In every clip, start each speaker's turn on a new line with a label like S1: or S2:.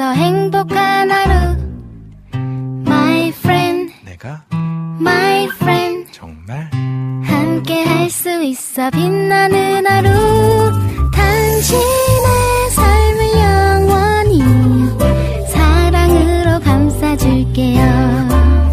S1: 있어 행복한 하루. My friend,
S2: 내가
S1: my friend,
S2: 정말
S1: 함께 할 수 있어 빛나는 하루. 당신의 삶을 영원히 사랑으로 감싸줄게요.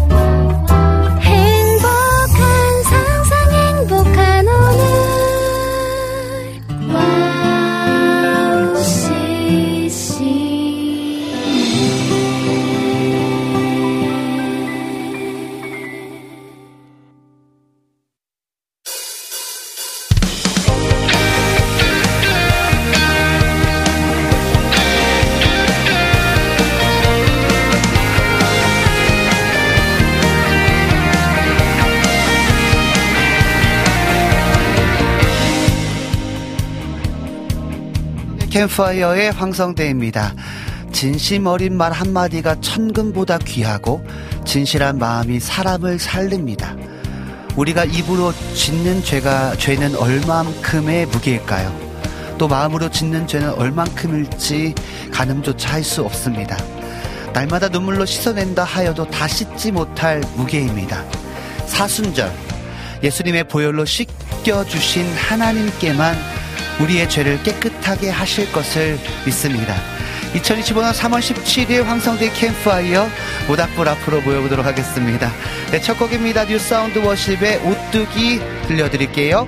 S3: 캠파이어의 황성대입니다. 진심 어린 말 한마디가 천금보다 귀하고 진실한 마음이 사람을 살립니다. 우리가 입으로 짓는 죄는 얼만큼의 무게일까요? 또 마음으로 짓는 죄는 얼만큼일지 가늠조차 할 수 없습니다. 날마다 눈물로 씻어낸다 하여도 다 씻지 못할 무게입니다. 사순절, 예수님의 보혈로 씻겨주신 하나님께만 우리의 죄를 깨끗하게 하실 것을 믿습니다. 2025년 3월 17일 황성대 캠프파이어 모닥불 앞으로 모여보도록 하겠습니다. 네, 첫 곡입니다. 뉴사운드 워십의 오뚜기 들려드릴게요.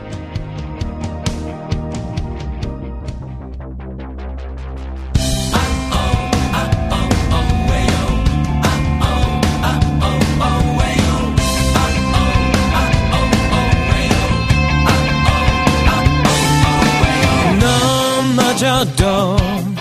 S4: 넘어져도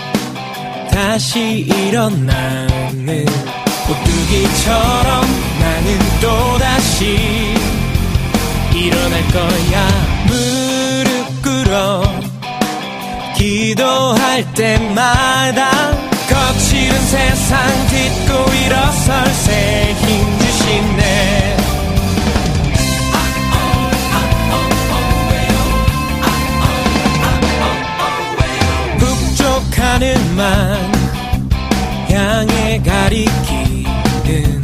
S4: 다시 일어나는 오뚜기처럼 나는 또다시 일어날 거야. 무릎 꿇어 기도할 때마다 거칠은 세상 딛고 일어설 새 힘 주시네. 하늘만 향해 가리키는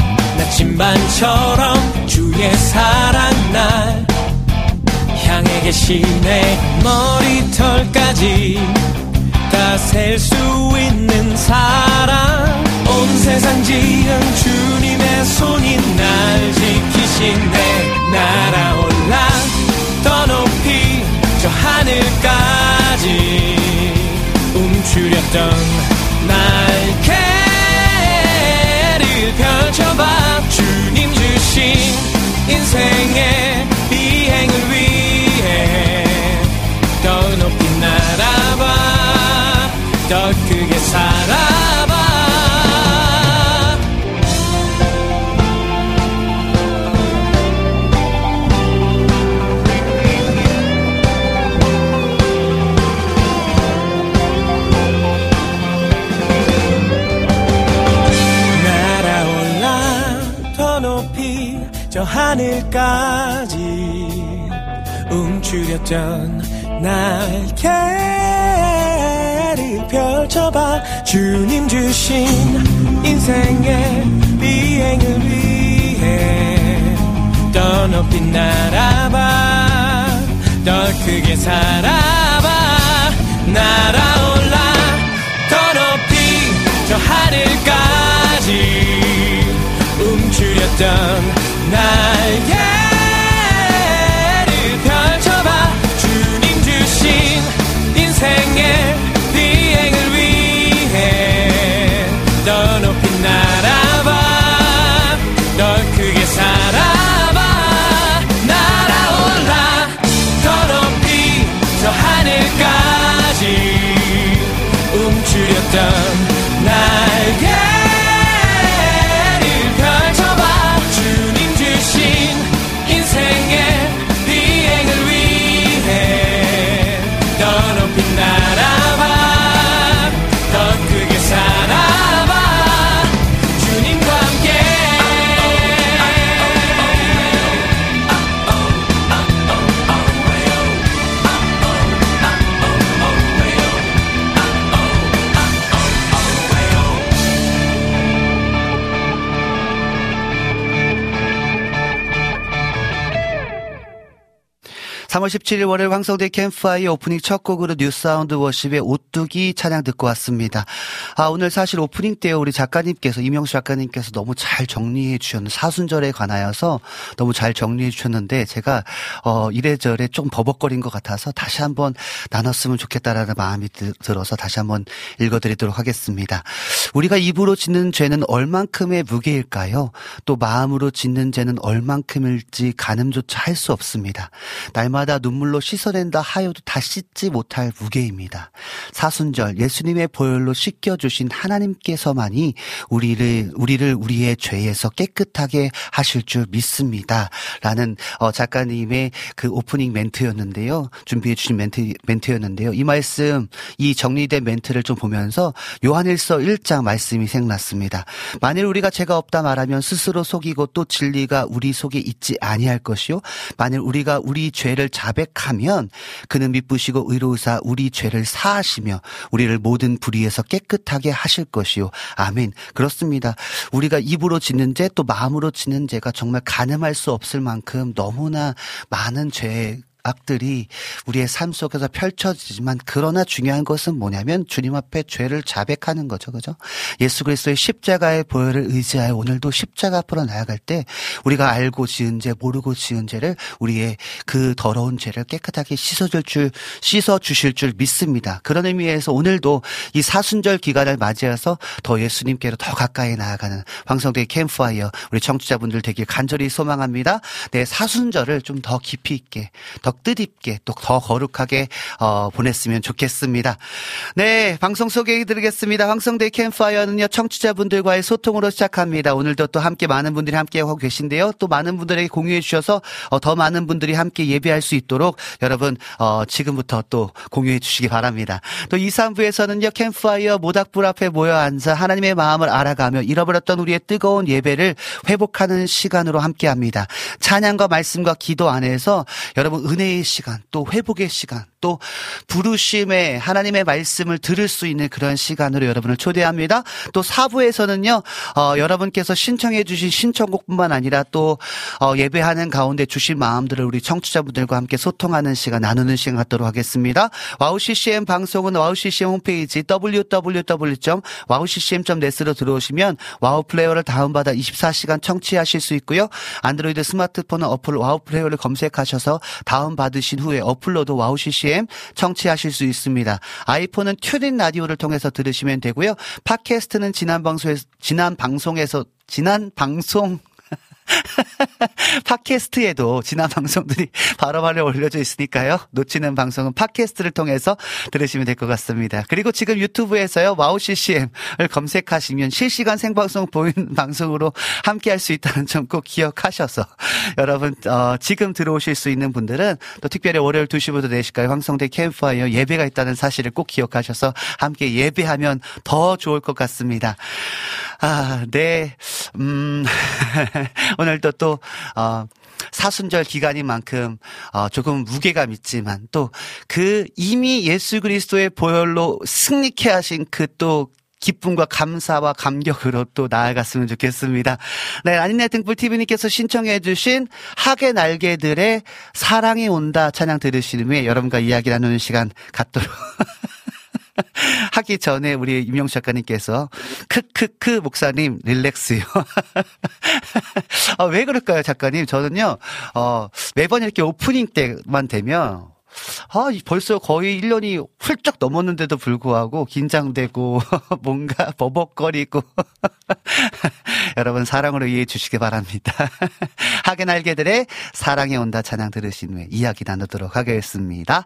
S4: 나침반처럼 주의 사랑 날 향해 계시네. 머리털까지 다 셀 수 있는 사랑, 온 세상 지은 주님의 손이 날 지키시네. 날아올라 더 높이 저 하늘까지 움츠렸던 날개를 펼쳐봐. 주님 주신 인생의 비행을 위해 더 높이 날아봐. 더 크게 살아봐. 저 하늘까지 움츠렸던 날개를 펼쳐봐. 주님 주신 인생의 비행을 위해 더 높이 날아봐. 더 크게 살아봐. 날아올라 더 높이 저 하늘까지 움츠렸던 날개를 펼쳐봐. 주님 주신 인생의 비행을 위해 더 높이 날아봐. 더 크게 살아봐. 날아올라 더 높이 저 하늘까지 움츠렸던 날개
S3: 3월 17일 월요일 황성대 캠프파이어 오프닝 첫 곡으로 뉴사운드 워십의 오뚜기 찬양 듣고 왔습니다. 오늘 사실 오프닝 때 우리 작가님께서, 이명수 작가님께서 너무 잘 정리해 주셨는데, 사순절에 관하여서 너무 잘 정리해 주셨는데, 제가 이래저래 좀 버벅거린 것 같아서 다시 한번 나눴으면 좋겠다라는 마음이 들어서 다시 한번 읽어드리도록 하겠습니다. 우리가 입으로 짓는 죄는 얼만큼의 무게일까요? 또 마음으로 짓는 죄는 얼만큼일지 가늠조차 할 수 없습니다. 날마다 눈물로 씻어낸다 하여도 다 씻지 못할 무게입니다. 사순절 예수님의 보혈로 씻겨주신 하나님께서만이 우리를 우리의 죄에서 깨끗하게 하실 줄 믿습니다. 라는 작가님의 그 오프닝 멘트였는데요. 준비해 주신 멘트였는데요. 이 말씀, 이 정리된 멘트를 좀 보면서 요한일서 1장 말씀이 생각났습니다. 만일 우리가 죄가 없다 말하면 스스로 속이고 또 진리가 우리 속에 있지 아니할 것이요. 만일 우리가 우리 죄를 자백하면 그는 미쁘시고 의로우사 우리 죄를 사하시며 우리를 모든 불의에서 깨끗하게 하실 것이요. 아멘. 그렇습니다. 우리가 입으로 짓는 죄 또 마음으로 짓는 죄가 정말 가늠할 수 없을 만큼 너무나 많은 악들이 우리의 삶 속에서 펼쳐지지만, 그러나 중요한 것은 뭐냐면 주님 앞에 죄를 자백하는 거죠. 그죠? 예수 그리스도의 십자가의 보혈을 의지하여 오늘도 십자가 앞으로 나아갈 때 우리가 알고 지은 죄, 모르고 지은 죄를, 우리의 그 더러운 죄를 깨끗하게 씻어주실 줄 믿습니다. 그런 의미에서 오늘도 이 사순절 기간을 맞이해서 더 예수님께로 더 가까이 나아가는 황성대 캠프파이어 우리 청취자분들 되길 간절히 소망합니다. 네, 사순절을 좀 더 깊이 있게, 더 뜻있게, 또 더 거룩하게 보냈으면 좋겠습니다. 네, 방송 소개해드리겠습니다. 황성대 캠프파이어는요, 청취자분들과의 소통으로 시작합니다. 오늘도 또 함께 많은 분들이 함께하고 계신데요. 또 많은 분들에게 공유해 주셔서 더 많은 분들이 함께 예배할 수 있도록 여러분 지금부터 또 공유해 주시기 바랍니다. 또 2, 3부에서는요, 캠프파이어 모닥불 앞에 모여 앉아 하나님의 마음을 알아가며 잃어버렸던 우리의 뜨거운 예배를 회복하는 시간으로 함께합니다. 찬양과 말씀과 기도 안에서 여러분 은혜의 시간, 또 회복의 시간, 또 부르심의 하나님의 말씀을 들을 수 있는 그런 시간으로 여러분을 초대합니다. 또 4부에서는요, 여러분께서 신청해 주신 신청곡뿐만 아니라 또 예배하는 가운데 주신 마음들을 우리 청취자분들과 함께 소통하는 시간, 나누는 시간 갖도록 하겠습니다. 와우CCM 방송은 와우CCM 홈페이지 www.wowccm.net으로 들어오시면 와우 플레이어를 다운받아 24시간 청취하실 수 있고요. 안드로이드 스마트폰은 어플 와우 플레이어를 검색하셔서 다운받으신 후에 어플로도 와우CCM 청취하실 수 있습니다. 아이폰은 튜닝 라디오를 통해서 들으시면 되고요. 팟캐스트는 지난 방송 팟캐스트에도 지난 방송들이 바로바로 올려져 있으니까요. 놓치는 방송은 팟캐스트를 통해서 들으시면 될 것 같습니다. 그리고 지금 유튜브에서요, 와우CCM을 검색하시면 실시간 생방송 보이는 방송으로 함께할 수 있다는 점 꼭 기억하셔서 여러분 지금 들어오실 수 있는 분들은 또 특별히 월요일 2시부터 4시까지 황성대 캠프파이어 예배가 있다는 사실을 꼭 기억하셔서 함께 예배하면 더 좋을 것 같습니다. 네. 오늘도 또 사순절 기간인 만큼 조금 무게감 있지만 또 그 이미 예수 그리스도의 보혈로 승리케 하신 그 또 기쁨과 감사와 감격으로 또 나아갔으면 좋겠습니다. 네, 아니네 등불TV님께서 신청해 주신 학의 날개들의 사랑이 온다 찬양 들으시는 후에 여러분과 이야기 나누는 시간 갖도록 하기 전에 우리 임영수 작가님께서 크크크 목사님 릴렉스요. 왜 그럴까요, 작가님? 저는요 매번 이렇게 오프닝 때만 되면 벌써 거의 1년이 훌쩍 넘었는데도 불구하고 긴장되고 뭔가 버벅거리고 여러분 사랑으로 이해해 주시기 바랍니다. 학의 날개들의 사랑이 온다 찬양 들으신 후에 이야기 나누도록 하겠습니다.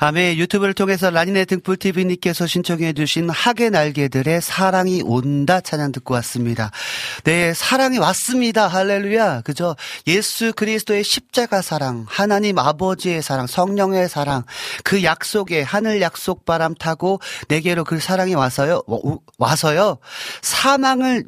S3: 아멘. 유튜브를 통해서 라니네 등불TV님께서 신청해 주신 학의 날개들의 사랑이 온다 찬양 듣고 왔습니다. 네, 사랑이 왔습니다. 할렐루야. 그죠? 예수 그리스도의 십자가 사랑, 하나님 아버지의 사랑, 성령의 사랑, 그 약속에 하늘 약속 바람 타고 내게로 그 사랑이 와서요. 사망을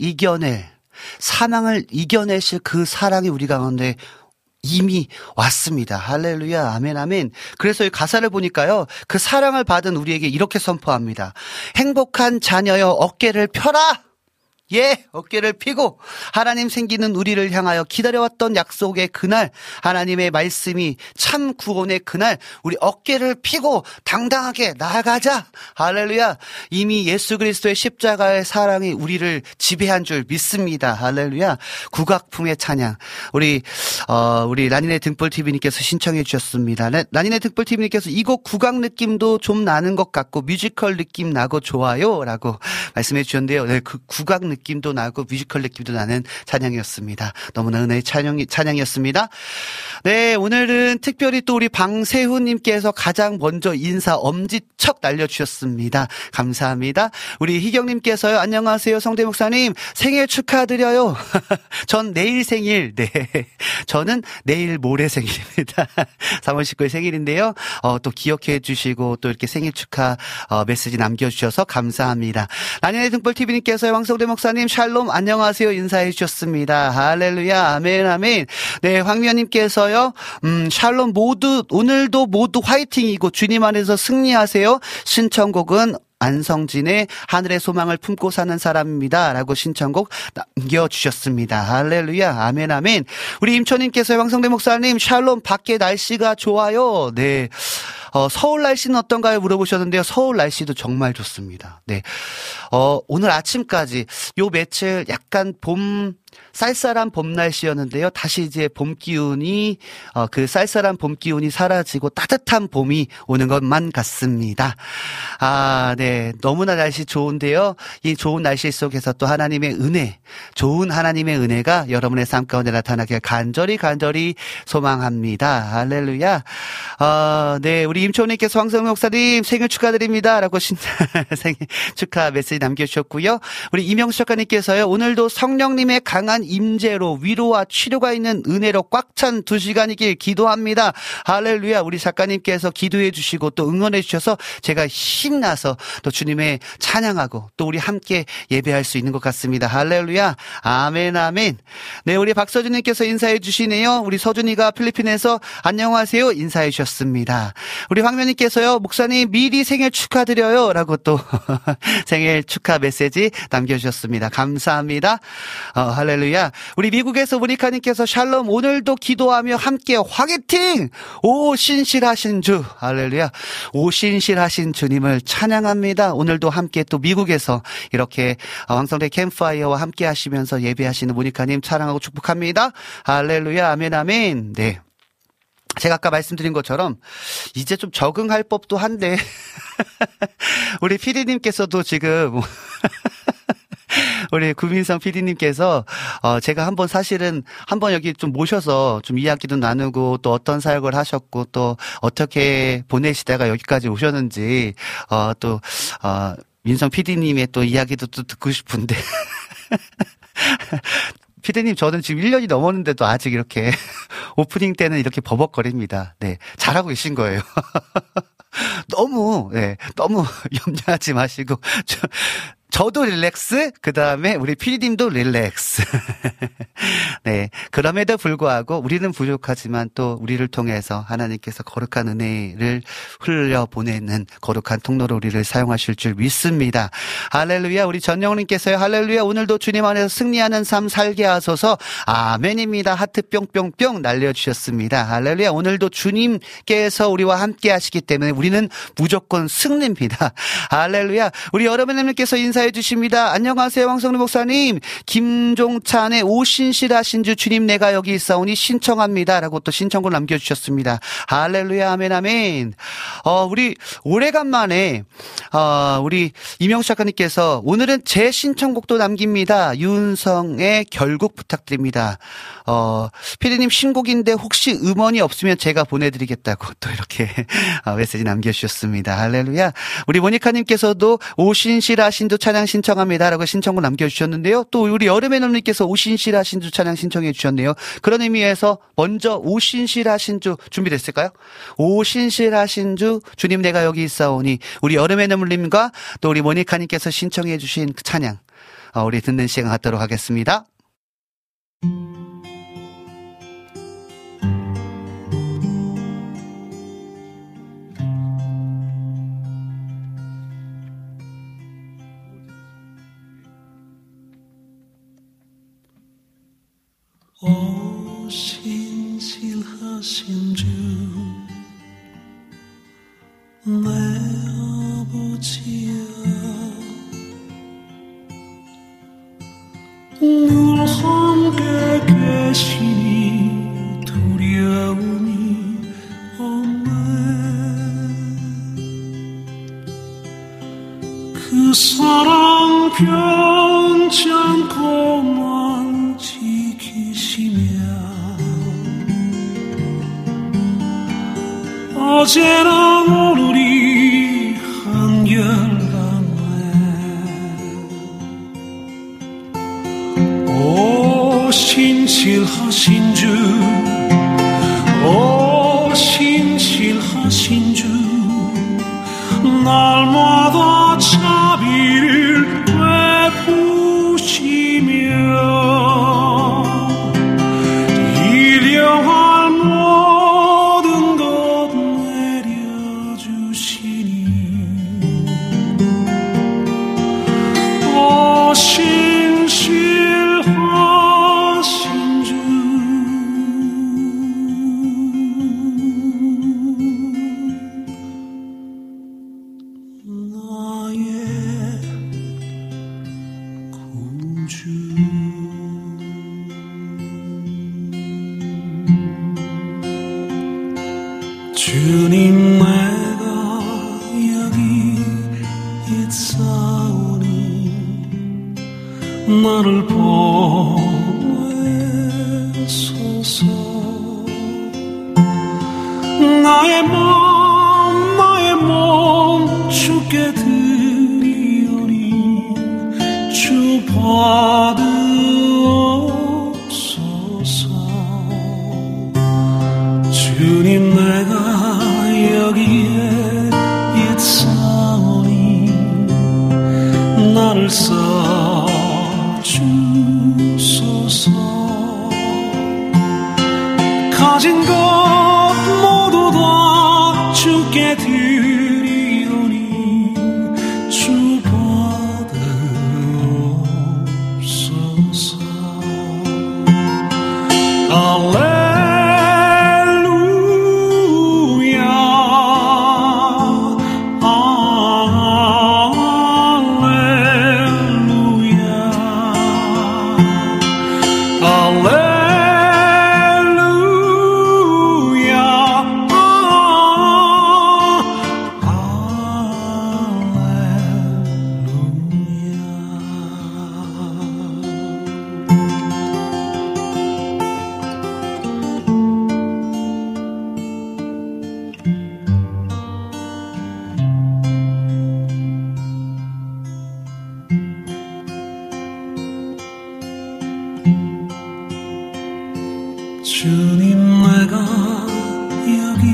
S3: 이겨내실 그 사랑이 우리 가운데 이미 왔습니다. 할렐루야. 아멘, 아멘. 그래서 이 가사를 보니까요. 그 사랑을 받은 우리에게 이렇게 선포합니다. 행복한 자녀여 어깨를 펴라. 예, 어깨를 펴고 하나님 생기는 우리를 향하여 기다려왔던 약속의 그날, 하나님의 말씀이 참 구원의 그날, 우리 어깨를 펴고 당당하게 나아가자. 할렐루야. 이미 예수 그리스도의 십자가의 사랑이 우리를 지배한 줄 믿습니다. 할렐루야. 국악풍의 찬양. 우리 라니네 등불TV님께서 신청해 주셨습니다. 라니네 등불TV님께서 이 곡 국악 느낌도 좀 나는 것 같고 뮤지컬 느낌 나고 좋아요. 라고 말씀해 주셨는데요. 네, 그 국악 느낌도 나고 뮤지컬 느낌도 나는 찬양이었습니다. 너무나 은혜의 찬양이었습니다. 네, 오늘은 특별히 또 우리 방세훈님께서 가장 먼저 인사 엄지척 날려주셨습니다. 감사합니다. 우리 희경님께서요. 안녕하세요. 성대 목사님. 생일 축하드려요. 전 내일 생일. 네, 저는 내일 모레 생일입니다. 3월 19일 생일인데요. 또 기억해 주시고 또 이렇게 생일 축하 메시지 남겨주셔서 감사합니다. 라니네 등불TV님께서요. 황성대 목사님 샬롬 안녕하세요 인사해 주셨습니다. 할렐루야 아멘 아멘. 네, 황미연님께서요. 샬롬 오늘도 모두 화이팅이고 주님 안에서 승리하세요. 신청곡은 안성진의 하늘의 소망을 품고 사는 사람입니다. 라고 신청곡 남겨주셨습니다. 할렐루야 아멘 아멘. 우리 임초님께서요. 황성대 목사님 샬롬 밖에 날씨가 좋아요. 네. 서울 날씨는 어떤가요? 물어보셨는데요. 서울 날씨도 정말 좋습니다. 네. 오늘 아침까지 요 며칠 약간 쌀쌀한 봄 날씨였는데요. 다시 이제 봄 기운이, 그 쌀쌀한 봄 기운이 사라지고 따뜻한 봄이 오는 것만 같습니다. 아, 네. 너무나 날씨 좋은데요. 이 좋은 날씨 속에서 또 하나님의 은혜, 좋은 하나님의 은혜가 여러분의 삶 가운데 나타나길 간절히 소망합니다. 할렐루야. 네. 우리 임초님께서 황성명 목사님 생일 축하드립니다. 라고 생일 축하 메시지 남겨주셨고요. 우리 이명수 작가님께서요. 오늘도 성령님의 강한 임재로 위로와 치료가 있는 은혜로 꽉 찬 2시간이길 기도합니다. 할렐루야. 우리 작가님께서 기도해 주시고 또 응원해 주셔서 제가 힘나서 또 주님의 찬양하고 또 우리 함께 예배할 수 있는 것 같습니다. 할렐루야. 아멘 아멘. 네, 우리 박서준님께서 인사해 주시네요. 우리 서준이가 필리핀에서 안녕하세요 인사해 주셨습니다. 우리 황면님께서요. 목사님 미리 생일 축하드려요. 라고 또 생일 축하 메시지 남겨주셨습니다. 감사합니다. 할렐루야. 우리 미국에서 모니카님께서 샬롬 오늘도 기도하며 함께 화이팅! 오 신실하신 주. 할렐루야. 오 신실하신 주님을 찬양합니다. 오늘도 함께 또 미국에서 이렇게 황성대 캠프파이어와 함께 하시면서 예배하시는 모니카님 찬양하고 축복합니다. 할렐루야. 아멘 아멘. 네. 제가 아까 말씀드린 것처럼 이제 좀 적응할 법도 한데 우리 PD님께서도 지금 우리 구민성 PD님께서 제가 사실은 한번 여기 좀 모셔서 좀 이야기도 나누고 또 어떤 사역을 하셨고 또 어떻게 보내시다가 여기까지 오셨는지 또 민성 PD님의 또 이야기도 또 듣고 싶은데 피디님, 저는 지금 1년이 넘었는데도 아직 이렇게 오프닝 때는 이렇게 버벅거립니다. 네, 잘하고 계신 거예요. 너무 염려하지 마시고 저도 릴렉스, 그 다음에 우리 피디님도 릴렉스. 네. 그럼에도 불구하고 우리는 부족하지만 또 우리를 통해서 하나님께서 거룩한 은혜를 흘려보내는 거룩한 통로로 우리를 사용하실 줄 믿습니다. 할렐루야. 우리 전영님께서요. 할렐루야. 오늘도 주님 안에서 승리하는 삶 살게 하소서. 아멘입니다. 하트 뿅뿅뿅 날려주셨습니다. 할렐루야. 오늘도 주님께서 우리와 함께 하시기 때문에 우리는 무조건 승리입니다. 할렐루야. 우리 여러분들께서 인사해 인사해 주십니다. 안녕하세요, 황성룡 목사님. 김종찬의 오신실하신 주 주님 내가 여기 있사오니 신청합니다. 라고 또 신청곡 남겨주셨습니다. 할렐루야, 아멘, 아멘. 우리 오래간만에, 우리 이명수 작가님께서 오늘은 제 신청곡도 남깁니다. 윤성의 결국 부탁드립니다. 피디님 신곡인데 혹시 음원이 없으면 제가 보내드리겠다고 또 이렇게 메시지 남겨주셨습니다. 할렐루야. 우리 모니카님께서도 오신실하신주 찬양 신청합니다라고 신청을 남겨주셨는데요. 또 우리 여름의 놈님께서 오신실하신주 찬양 신청해 주셨네요. 그런 의미에서 먼저 오신실하신주 준비됐을까요? 오신실하신주 주님 내가 여기 있사오니 우리 여름의 놈님과 또 우리 모니카님께서 신청해 주신 그 찬양 우리 듣는 시간 갖도록 하겠습니다.
S2: 오 신실하신 주 내 아버지여 늘 함께 계시니 두려움이 없네 그 사랑 변치 않고만 지키시며 어제나 오늘이 한결같네 오 신실하신 주 오 신실하신 주 날마다 자비를 베푸시며 일용할 모든 것 내려주시니 오 신실하신 주 나의 구주 주님 내가 여기 있사오니 나를 보내소서 나의 몸 주께 드리오니 주 받으옵소서 주님 내가 여기에 있사오니 나를 써주소서 가진 것 모두 다 주께 드리오니 주 받으옵소서 주님 내가 여기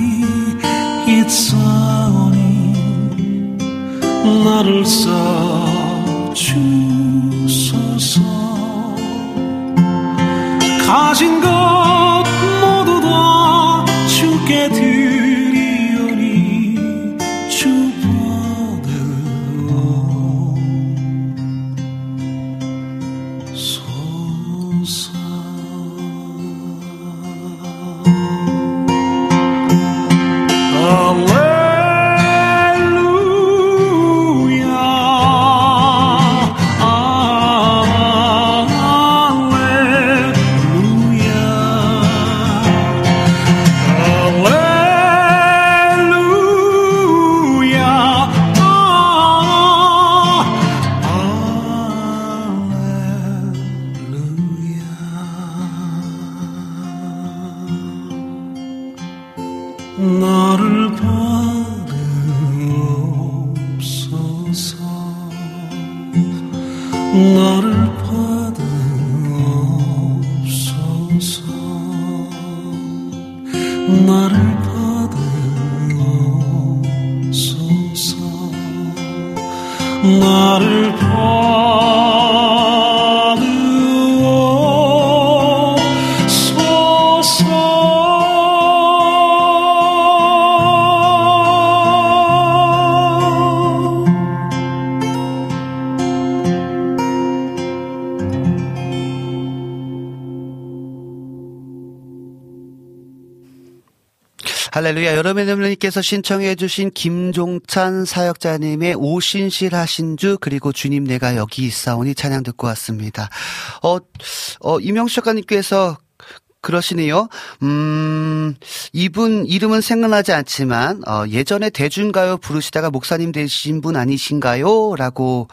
S2: 있사오니 나를 써주소서 가진 것 모두 다 주께 드리오니 주 받으옵소서 할렐루야
S3: 할렐루야. 여러분들께서 신청해 주신 김종찬 사역자님의 오신실하신 주 그리고 주님 내가 여기 있사오니 찬양 듣고 왔습니다. 이명수 작가님께서 그러시네요. 이분 이름은 생각나지 않지만 예전에 대중가요 부르시다가 목사님 되신 분 아니신가요? 라고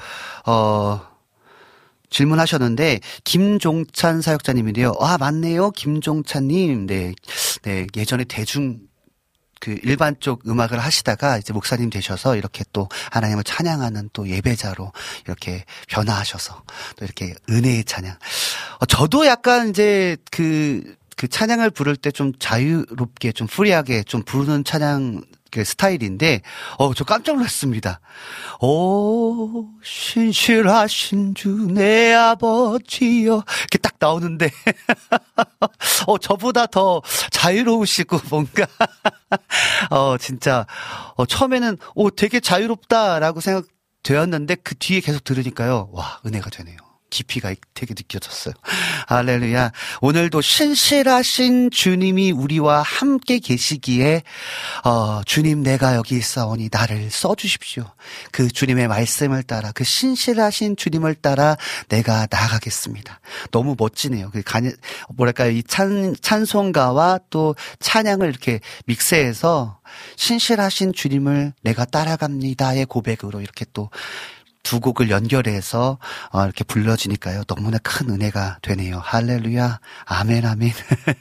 S3: 질문하셨는데 김종찬 사역자님인데요. 아, 맞네요. 김종찬님. 네, 예전에 일반 쪽 음악을 하시다가 이제 목사님 되셔서 이렇게 또 하나님을 찬양하는 또 예배자로 이렇게 변화하셔서 또 이렇게 은혜의 찬양. 저도 약간 이제 그 찬양을 부를 때 좀 자유롭게 좀 프리하게 좀 부르는 찬양 그 스타일인데, 저 깜짝 놀랐습니다. 오, 신실하신 주 내 아버지여. 이렇게 딱 나오는데, 저보다 더 자유로우시고, 뭔가, 진짜, 처음에는, 되게 자유롭다라고 생각되었는데, 그 뒤에 계속 들으니까요, 와, 은혜가 되네요. 깊이가 되게 느껴졌어요. 할렐루야. 오늘도 신실하신 주님이 우리와 함께 계시기에 주님 내가 여기 있사오니 나를 써주십시오. 그 주님의 말씀을 따라 그 신실하신 주님을 따라 내가 나아가겠습니다. 너무 멋지네요. 뭐랄까요, 이 찬송가와 또 찬양을 이렇게 믹스해서 신실하신 주님을 내가 따라갑니다의 고백으로 이렇게 또 두 곡을 연결해서 이렇게 불러지니까요. 너무나 큰 은혜가 되네요. 할렐루야. 아멘 아멘.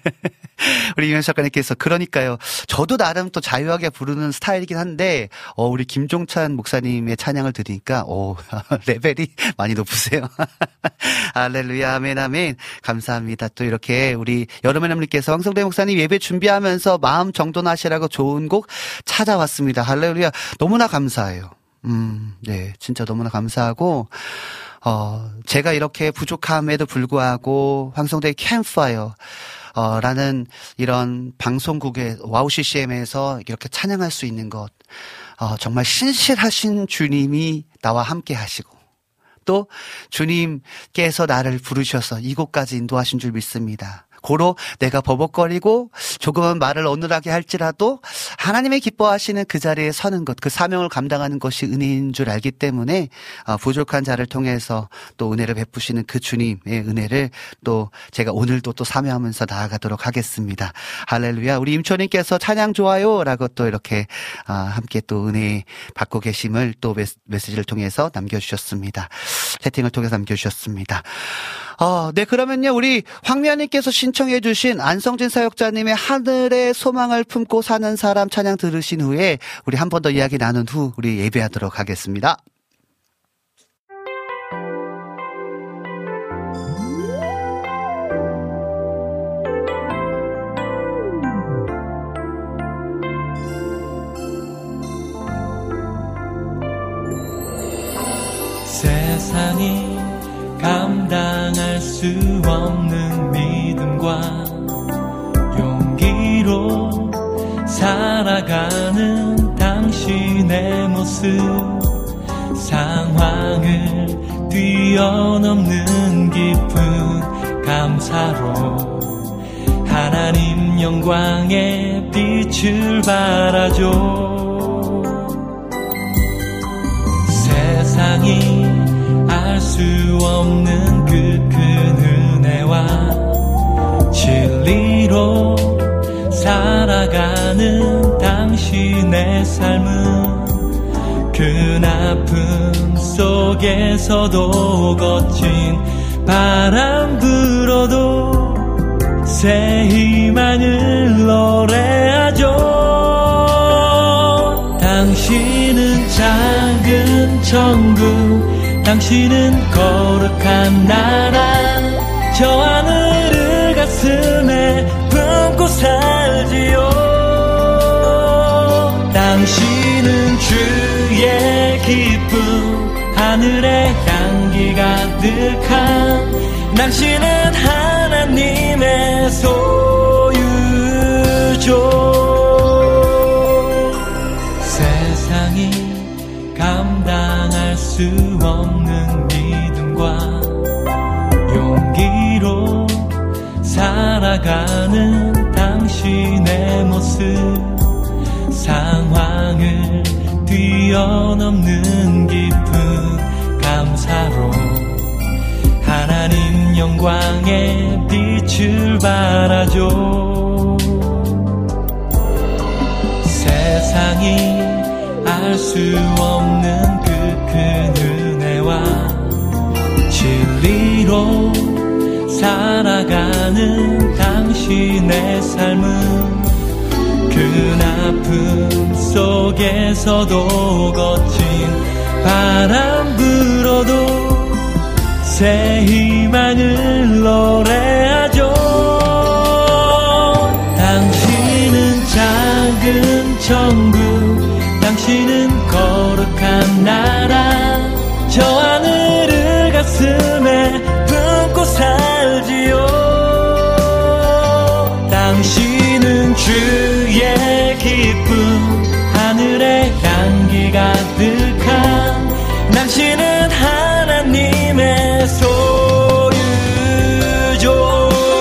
S3: 우리 이현 작가님께서 그러니까요. 저도 나름 또 자유하게 부르는 스타일이긴 한데 우리 김종찬 목사님의 찬양을 들으니까 레벨이 많이 높으세요. 할렐루야. 아멘 아멘. 감사합니다. 또 이렇게 우리 여름의남님께서 황성대 목사님 예배 준비하면서 마음 정돈하시라고 좋은 곡 찾아왔습니다. 할렐루야. 너무나 감사해요. 네, 진짜 너무나 감사하고, 제가 이렇게 부족함에도 불구하고, 황성대 캠프파이어, 라는 이런 방송국의 와우 CCM에서 이렇게 찬양할 수 있는 것, 정말 신실하신 주님이 나와 함께 하시고, 또 주님께서 나를 부르셔서 이곳까지 인도하신 줄 믿습니다. 고로 내가 버벅거리고 조금은 말을 어눌하게 할지라도 하나님의 기뻐하시는 그 자리에 서는 것, 그 사명을 감당하는 것이 은혜인 줄 알기 때문에 부족한 자를 통해서 또 은혜를 베푸시는 그 주님의 은혜를 또 제가 오늘도 또 사모하면서 나아가도록 하겠습니다. 할렐루야. 우리 임초님께서 찬양 좋아요라고 또 이렇게 함께 또 은혜 받고 계심을 또 메시지를 통해서 남겨주셨습니다. 채팅을 통해서 남겨주셨습니다. 네, 그러면요, 우리 황미아님께서 신청해주신 안성진 사역자님의 하늘의 소망을 품고 사는 사람 찬양 들으신 후에 우리 한 번 더 이야기 나눈 후 우리 예배하도록 하겠습니다.
S4: 세상이 감당할 수 없는 믿음과 용기로 살아가는 당신의 모습, 상황을 뛰어넘는 깊은 감사로 하나님 영광의 빛을 발하죠. 세상이 알 수 없는 그 큰 은혜와 진리로 살아가는 당신의 삶은 그 아픔 속에서도 거친 바람 불어도 새 희망을 노래하죠. 당신은 작은 천국, 당신은 거룩한 나라, 저 하늘을 가슴에 품고 살지요. 당신은 주의 기쁨, 하늘의 향기 가득한, 당신은 하나님의 소유죠. 세상이 감당할 수 없는 믿음과 용기로 살아가는 당신의 모습, 상황을 뛰어넘는 깊은 감사로 하나님 영광의 빛을 발하죠. 세상이 알 수 없는 그 큰 은혜와 진리로 살아가는 당신의 삶은 그 아픔 속에서도 거친 바람 불어도 새 희망을 노래하죠. 당신은 작은 천국, 당신은 거룩한 나라, 저 하늘을 가슴에 품고 살지요. 당신은 주의 기쁨, 하늘의 향기 가득한, 당신은 하나님의 소유죠.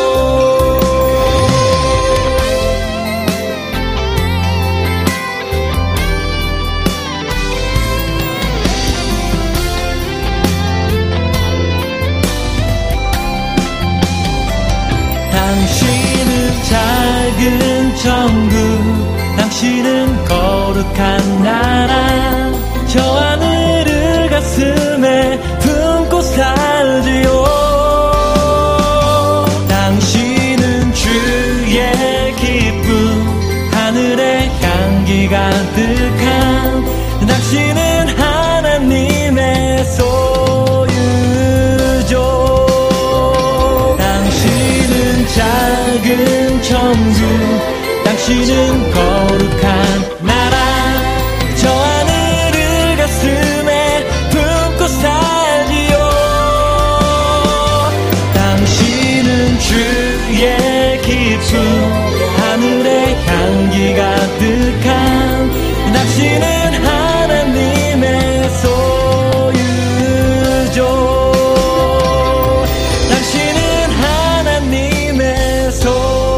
S4: 당신은 작은 천국, 당신은 거룩한 나라, 저 하늘을 가슴에 품고 살지요. 당신은 주의 기쁨, 하늘의 향기 가득한, 당신은 하나님의 소유죠. 당신은 작은 천국, 당신은 거룩한 나라, 저 하늘을 가슴에 품고 살지요. 당신은 주의 기쁨, 하늘의 향기 가득한, 당신은 하나님의 소유죠. 당신은 하나님의 소유죠.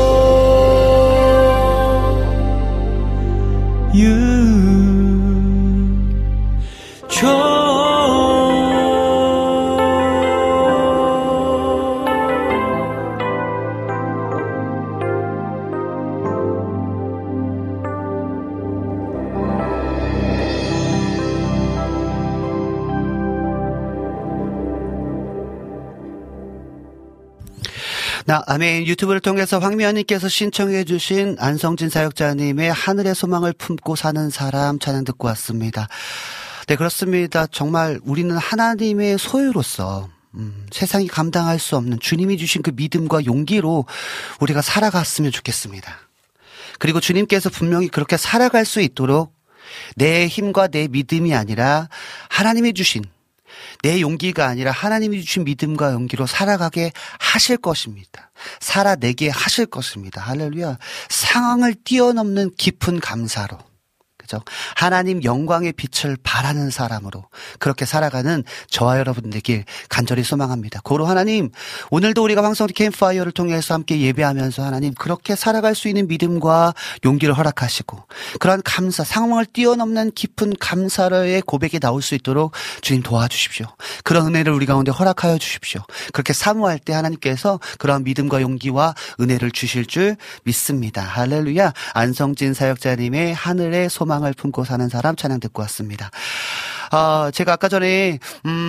S3: 아멘. 유튜브를 통해서 황미연님께서 신청해 주신 안성진 사역자님의 하늘의 소망을 품고 사는 사람 찬양 듣고 왔습니다. 네, 그렇습니다. 정말 우리는 하나님의 소유로서 세상이 감당할 수 없는 주님이 주신 그 믿음과 용기로 우리가 살아갔으면 좋겠습니다. 그리고 주님께서 분명히 그렇게 살아갈 수 있도록 내 힘과 내 믿음이 아니라 하나님이 주신, 내 용기가 아니라 하나님이 주신 믿음과 용기로 살아가게 하실 것입니다. 살아내게 하실 것입니다. 할렐루야. 상황을 뛰어넘는 깊은 감사로, 그죠? 하나님 영광의 빛을 바라는 사람으로 그렇게 살아가는 저와 여러분 되길 간절히 소망합니다. 고로 하나님, 오늘도 우리가 황성대 캠프파이어를 통해서 함께 예배하면서 하나님 그렇게 살아갈 수 있는 믿음과 용기를 허락하시고 그러한 감사, 상황을 뛰어넘는 깊은 감사의 고백이 나올 수 있도록 주님 도와주십시오. 그런 은혜를 우리 가운데 허락하여 주십시오. 그렇게 사모할 때 하나님께서 그러한 믿음과 용기와 은혜를 주실 줄 믿습니다. 할렐루야. 안성진 사역자님의 하늘의 소망을 품고 사는 사람 찬양 듣고 왔습니다. 제가 아까 전에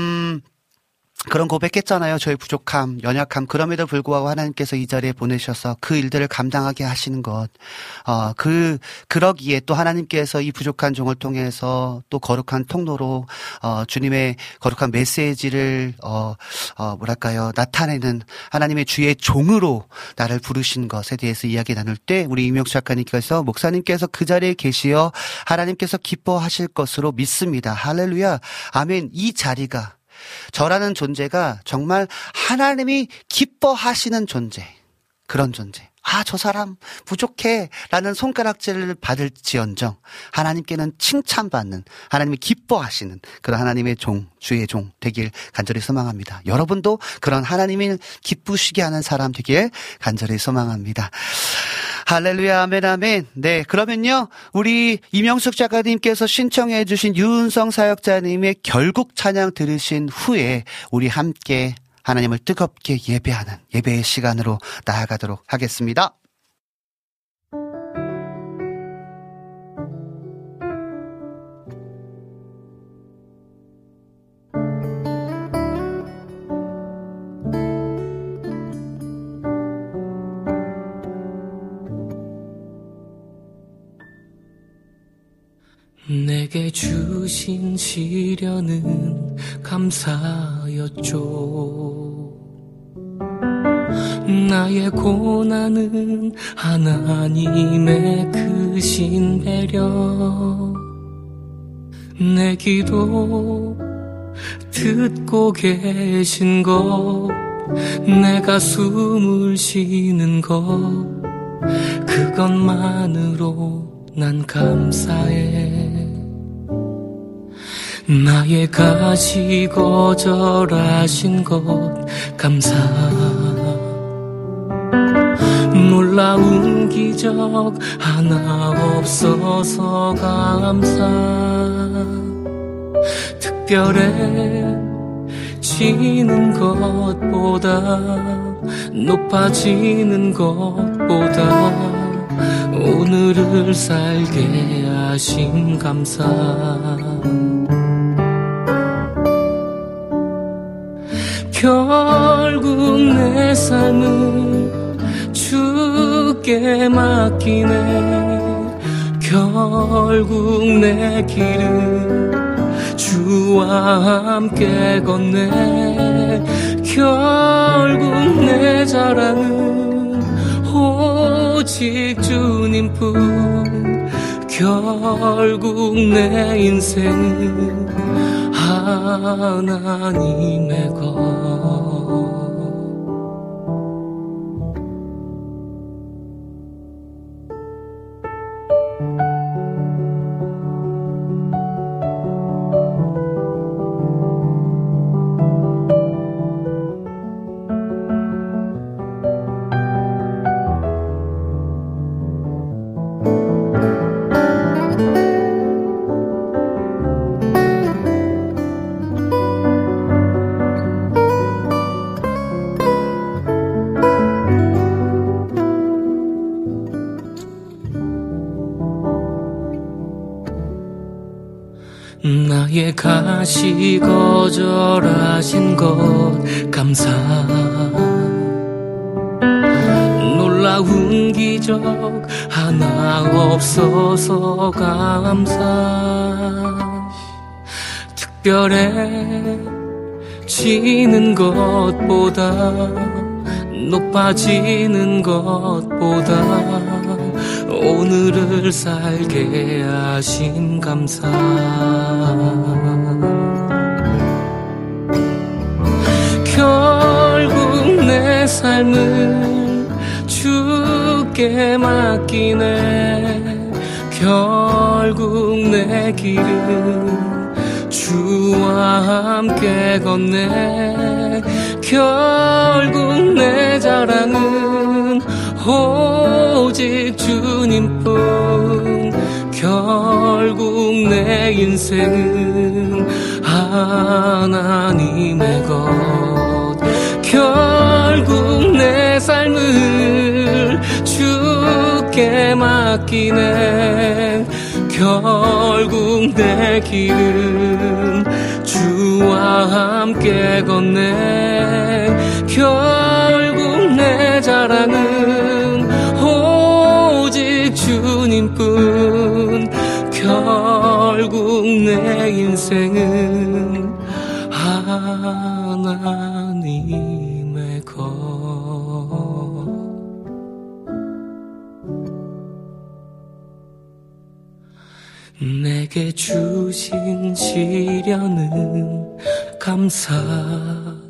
S3: 그런 고백했잖아요. 저의 부족함, 연약함, 그럼에도 불구하고 하나님께서 이 자리에 보내셔서 그 일들을 감당하게 하시는 것. 그러기에 또 하나님께서 이 부족한 종을 통해서 또 거룩한 통로로, 주님의 거룩한 메시지를, 나타내는 하나님의 주의 종으로 나를 부르신 것에 대해서 이야기 나눌 때 우리 이명수 작가님께서, 목사님께서 그 자리에 계시어 하나님께서 기뻐하실 것으로 믿습니다. 할렐루야. 아멘. 이 자리가 저라는 존재가 정말 하나님이 기뻐하시는 존재, 그런 존재. 저 사람 부족해 라는 손가락질을 받을지언정 하나님께는 칭찬받는, 하나님이 기뻐하시는 그런 하나님의 종, 주의 종 되길 간절히 소망합니다. 여러분도 그런 하나님을 기쁘시게 하는 사람 되길 간절히 소망합니다. 할렐루야, 아멘, 아멘. 네, 그러면요, 우리 이명숙 작가님께서 신청해주신 유은성 사역자님의 결국 찬양 들으신 후에 우리 함께 하나님을 뜨겁게 예배하는 예배의 시간으로 나아가도록 하겠습니다.
S4: 내게 주신 시련은 감사였죠. 나의 고난은 하나님의 크신 배려. 내 기도 듣고 계신 것, 내가 숨을 쉬는 것, 그것만으로 난 감사해. 나의 가시 거절하신 것 감사. 놀라운 기적 하나 없어서 감사. 특별해지는 것보다 높아지는 것보다 오늘을 살게 하심 감사. 결국 내 삶을 주께 맡기네. 결국 내 길은 주와 함께 걷네. 결국 내 자랑은 오직 주님뿐. 결국 내 인생은 하나님의 것. 나의 가시 거절하신 것 감사. 놀라운 기적 하나 없어서 감사. 특별해지는 것보다 높아지는 것보다 오늘을 살게 하신 감사. 결국 내 삶을 주께 맡기네. 결국 내 길은 주와 함께 걷네. 결국 내 자랑은 오직 주님뿐. 결국 내 인생은 하나님의 것. 결국 내 삶을 주께 맡기네. 결국 내 길은 주와 함께 걷네. 결국 내 자랑은 오직 주님뿐. 결국 내 인생은 하나님의 것. 내게 주신 시련은 감사였죠.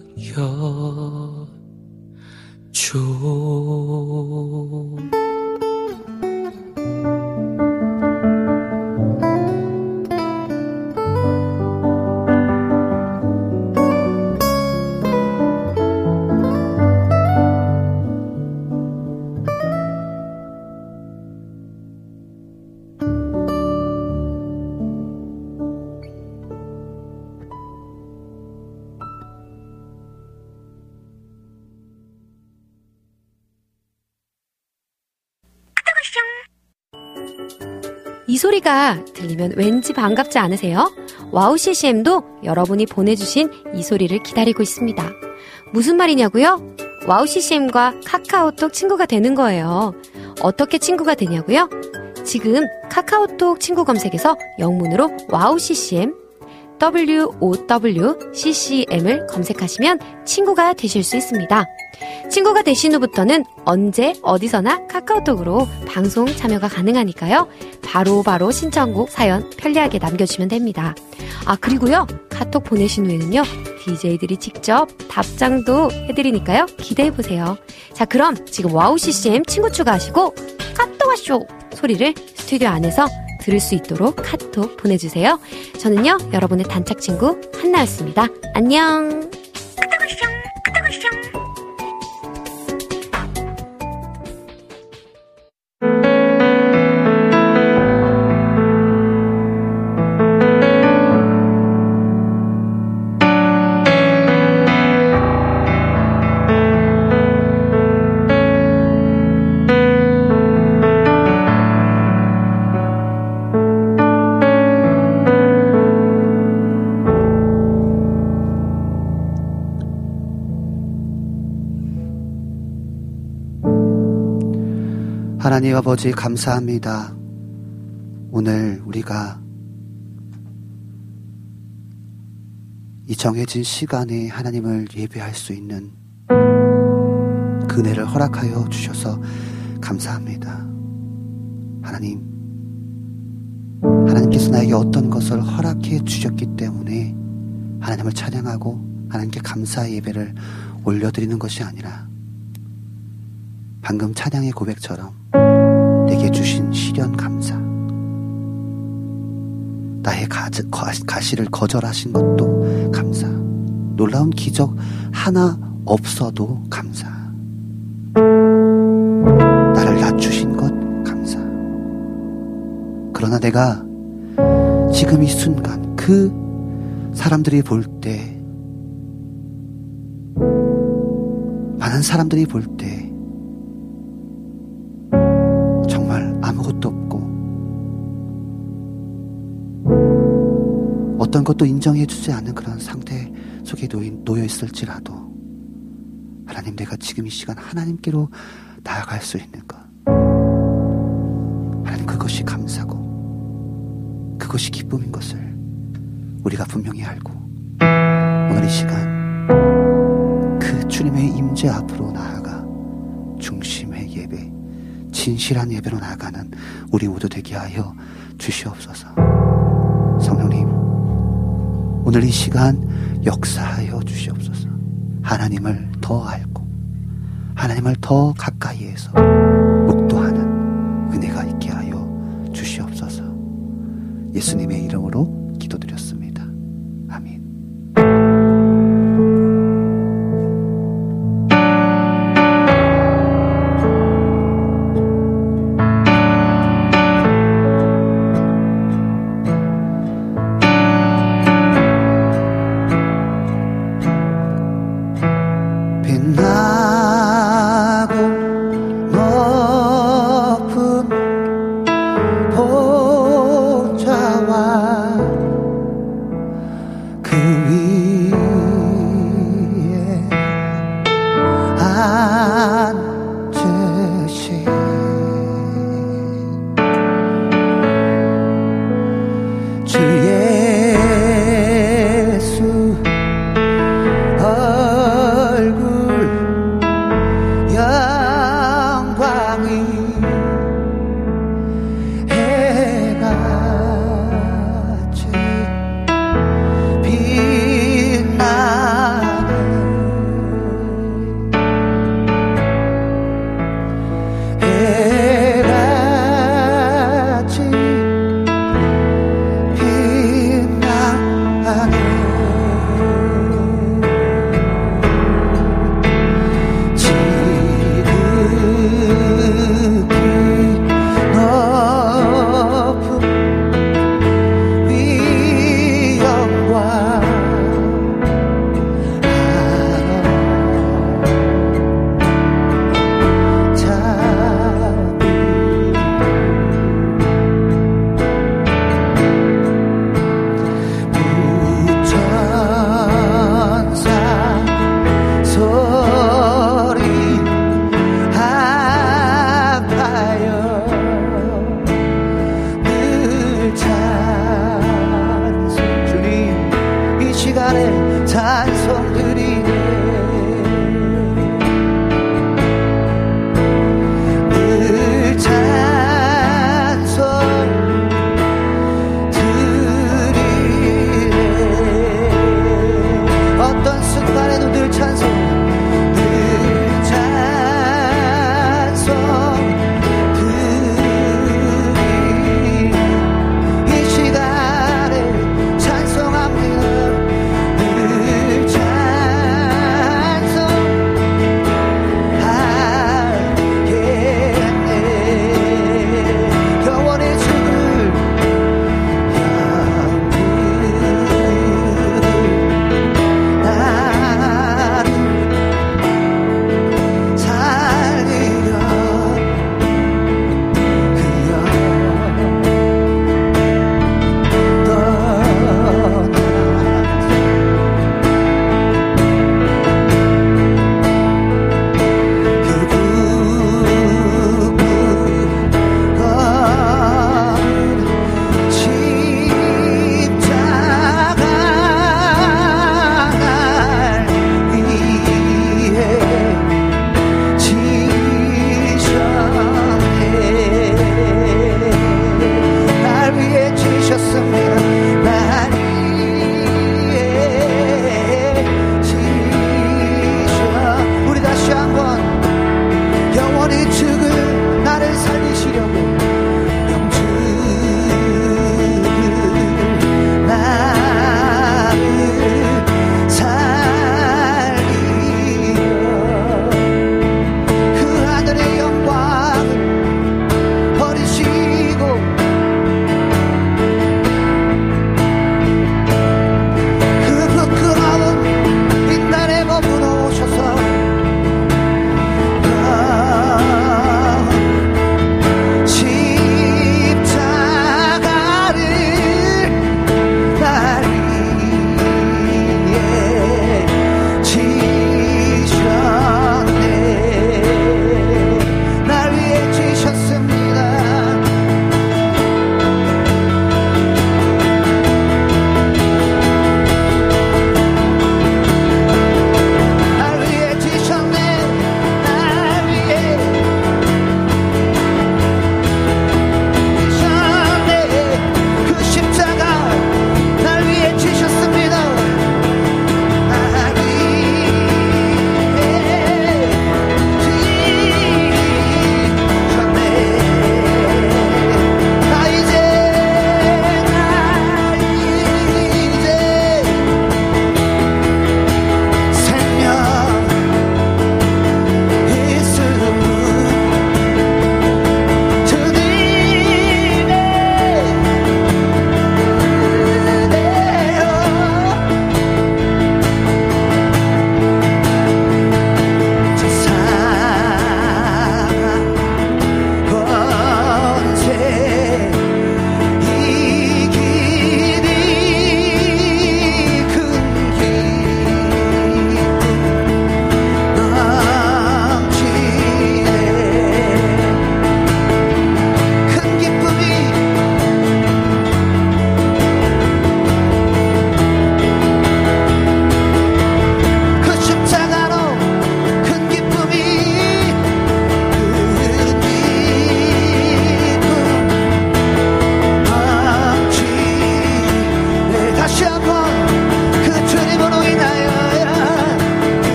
S5: 이 소리가 들리면 왠지 반갑지 않으세요? 와우 CCM도 여러분이 보내주신 이 소리를 기다리고 있습니다. 무슨 말이냐고요? 와우 CCM과 카카오톡 친구가 되는 거예요. 어떻게 친구가 되냐고요? 지금 카카오톡 친구 검색에서 영문으로 와우 CCM WOWCCM을 검색하시면 친구가 되실 수 있습니다. 친구가 되신 후부터는 언제 어디서나 카카오톡으로 방송 참여가 가능하니까요. 바로 신청곡 사연 편리하게 남겨주시면 됩니다. 아, 그리고요, 카톡 보내신 후에는요, DJ들이 직접 답장도 해드리니까요, 기대해보세요. 자, 그럼 지금 와우 CCM 친구 추가하시고 카톡 와쇼 소리를 스튜디오 안에서 들을 수 있도록 카톡 보내주세요. 저는요, 여러분의 단짝 친구 한나였습니다. 안녕.
S3: 하나님 아버지 감사합니다. 오늘 우리가 이 정해진 시간에 하나님을 예배할 수 있는 그네를 허락하여 주셔서 감사합니다. 하나님께서 나에게 어떤 것을 허락해 주셨기 때문에 하나님을 찬양하고 하나님께 감사의 예배를 올려드리는 것이 아니라 방금 찬양의 고백처럼 내게 주신 시련 감사, 나의 가시를 거절하신 것도 감사, 놀라운 기적 하나 없어도 감사, 나를 낮추신 것 감사. 그러나 내가 지금 이 순간 그 사람들이 볼 때, 많은 사람들이 볼 때 정말 아무것도 없고 어떤 것도 인정해주지 않는 그런 상태 속에 놓여 있을지라도 하나님, 내가 지금 이 시간 하나님께로 나아갈 수 있는 것, 하나님, 그것이 감사고 그것이 기쁨인 것을 우리가 분명히 알고 오늘 이 시간 그 주님의 임재 앞으로 나아가 중심의 예배, 진실한 예배로 나아가는 우리 모두 되게 하여 주시옵소서. 성령님, 오늘 이 시간 역사하여 주시옵소서. 하나님을 더 알고 하나님을 더 가까이에서 묵도하는 은혜가 있게 하여 주시옵소서. 예수님의 이름으로 기도드렸습니다. 아멘. 빛나고 높은 보좌와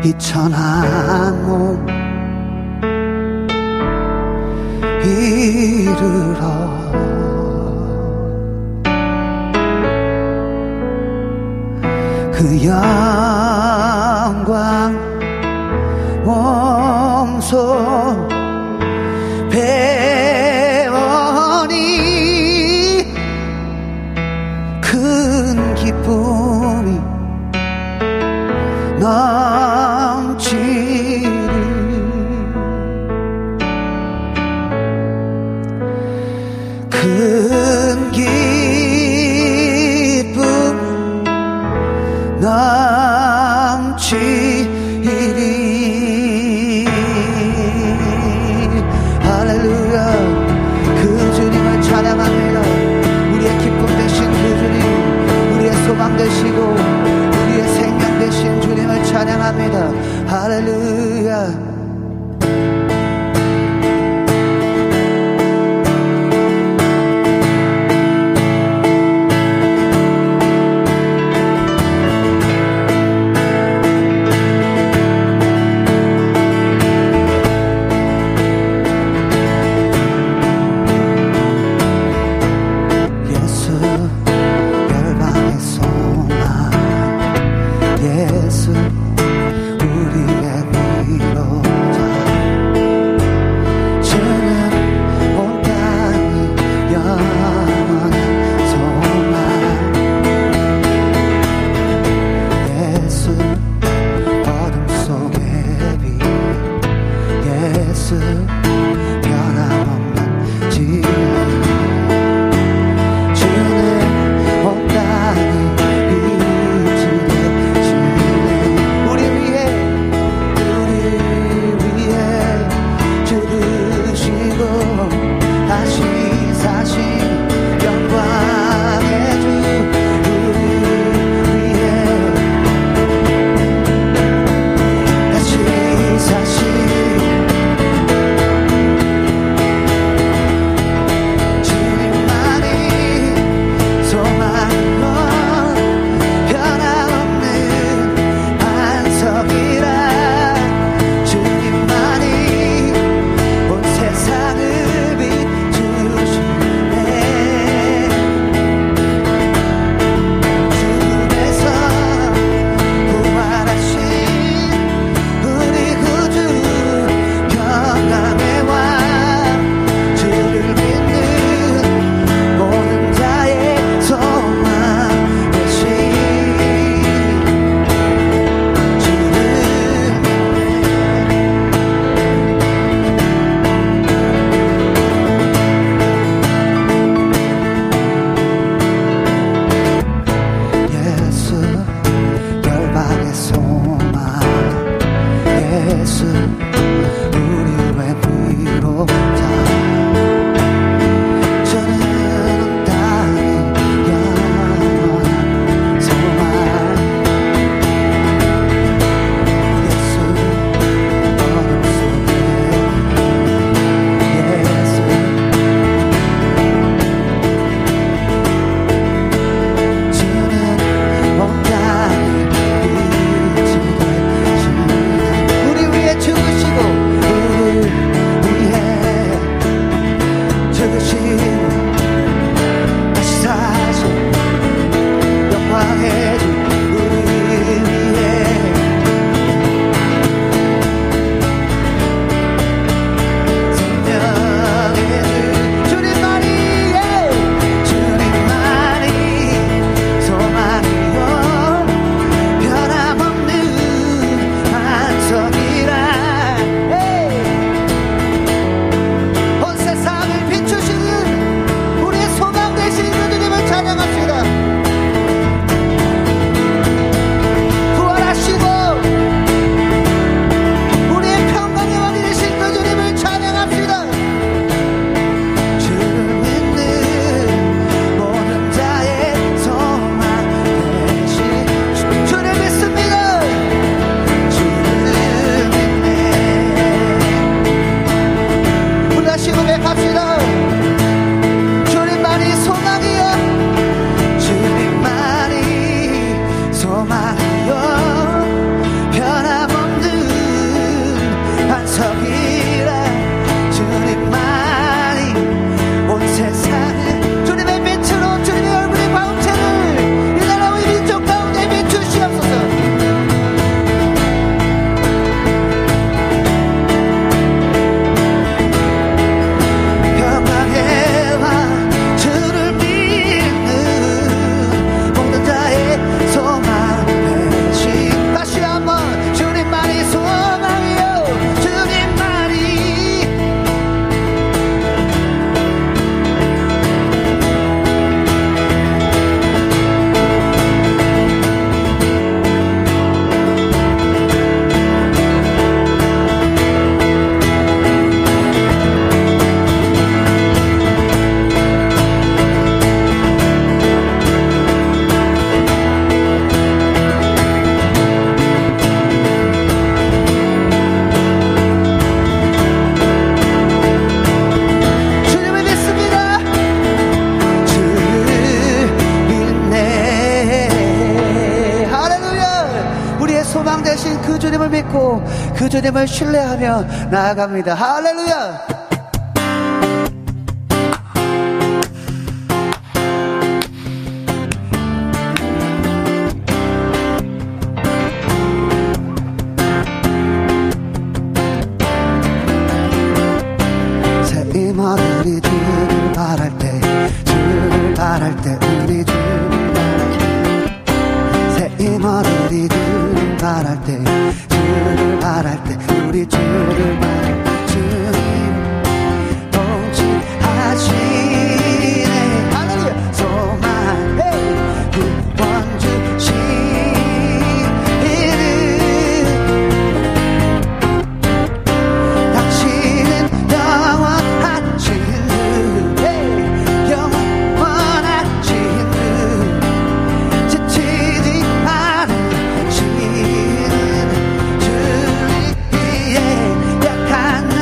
S3: 이 천한 몸 이르러 그 영광 몸소 배우니 큰 기쁨이 넘치리 큰 기쁨 넘치리 할렐루야 그 주님을 찬양합니다. 우리의 기쁨 되신 그 주님 우리의 소망 되시고 우리의 생명 되신 주님을 찬양합니다. 할렐루야 우리의 위로 되신 그 주님을 믿고 그 주님을 신뢰하며 나아갑니다. 할렐루야.
S6: 새 이모들이 주를 바랄 때 주를 바랄 때 우리 주를 바랄 때 새 이모들이 주를 바랄 때 주를 바랄 때 우리 주를 바랄 때 주님 통치하시네 할렐루야 소망의 구원 주시는 당신은 영원하신 분 영원하신 분 지치지 않으시는 주위에 약한 나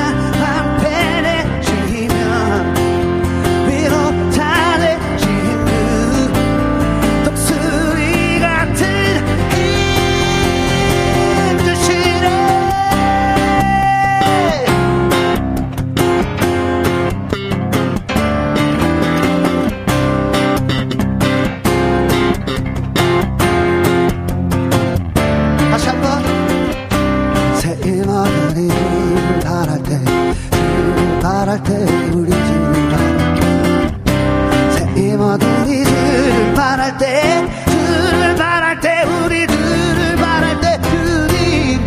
S6: 방패내시면 위로 잘해신 분 독수리 같은 힘 주시네 다시 한번 새 이모들이 주를 바랄 때 주를 바랄 때 우리 주를 바랄 때 새 이모들이 주를 바랄 때 주를 바랄 때 우리 주를 바랄 때 주님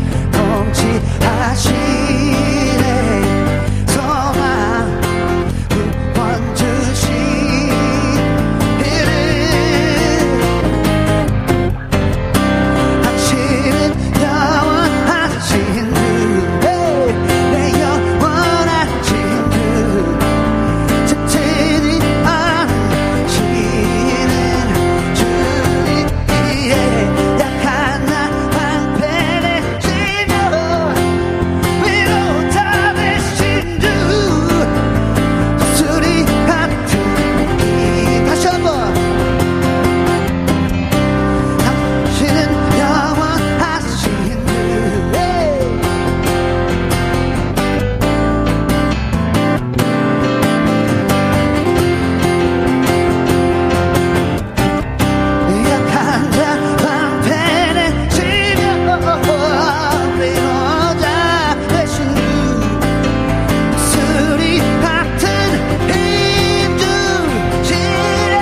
S6: 통치하시네 소망 구원 주시는 당신은 영원하신 분 내 영원하신 분 지치지 않으시는 주위에 약한 나 방패내시며 위로 잡으신 주 독수리 같은 이 다시 한번 당신은 영원하신 분 약한 자 방패내시며 위로 잡으신 주 독수리 같은 힘 주시네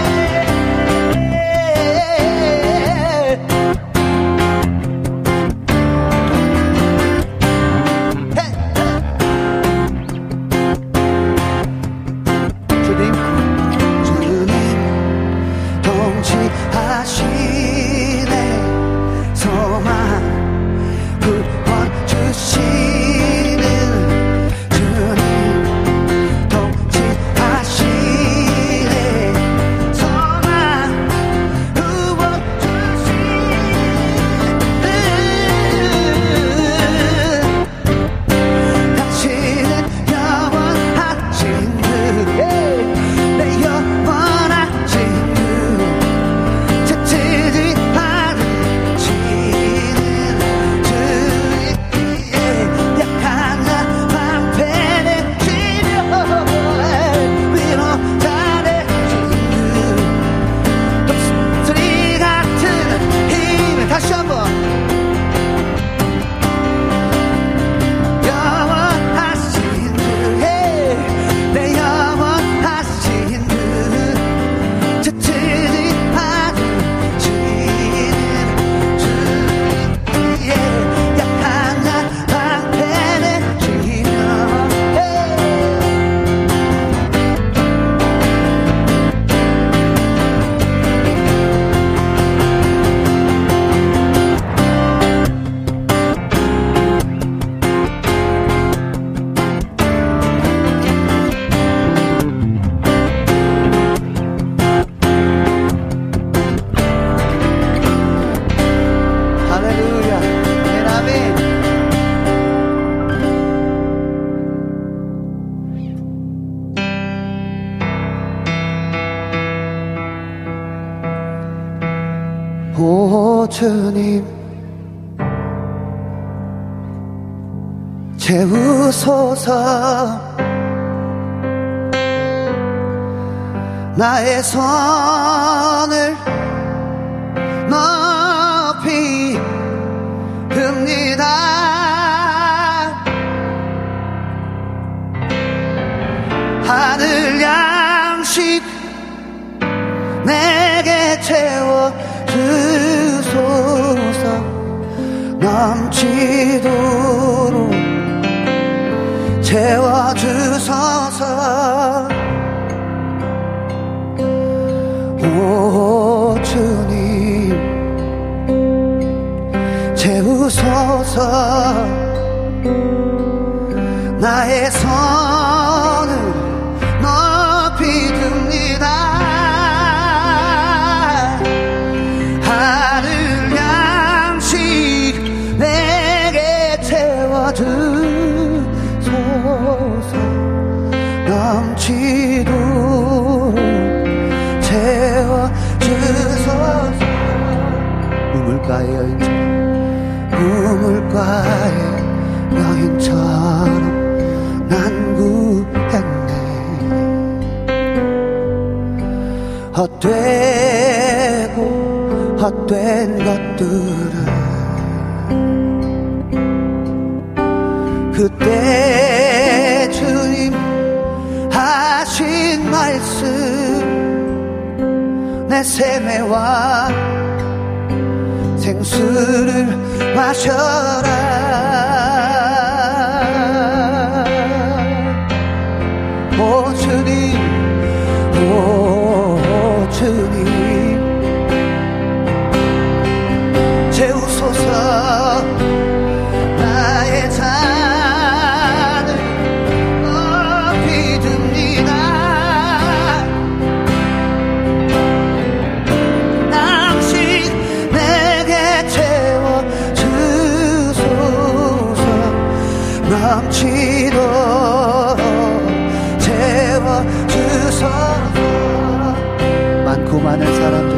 S6: 주님 통치하시네 소망 구원 주시는 주님 통치하시네 소망 구원 주시는 당신은 영원하신 분 내 영원하신 분 지치지 않으시는 주위에 약한 나 방패내시며 위로 잘해신 분 독수리 같은 힘을 다시 한번 영원하신 내 영원하신 분 지치지 않으시는 주위에 약한 나 방패내시며 할렐루야 아멘 오 주님 채우소서. 나의 손을 높이 듭니다. 하늘 양식 내게 채워주소서. 넘치도록 채워주소서. 오 주님 채우소서. 나의 손을 높이 듭니다. 하늘 양식 내게 채워주소서. 넘치도록 채워주소서. 우물가의 여인처럼 우물가의 여인처럼 난 구했네. 헛되고 헛된 것들을 그때 주님 하신 말씀 내 세매와 생수를 마셔라. 오 주님 오 주님 채우소서. 나의 잔을 높이 듭니다. 남식 내게 채워주소서. 넘치도록 채워주소서. 많고 많은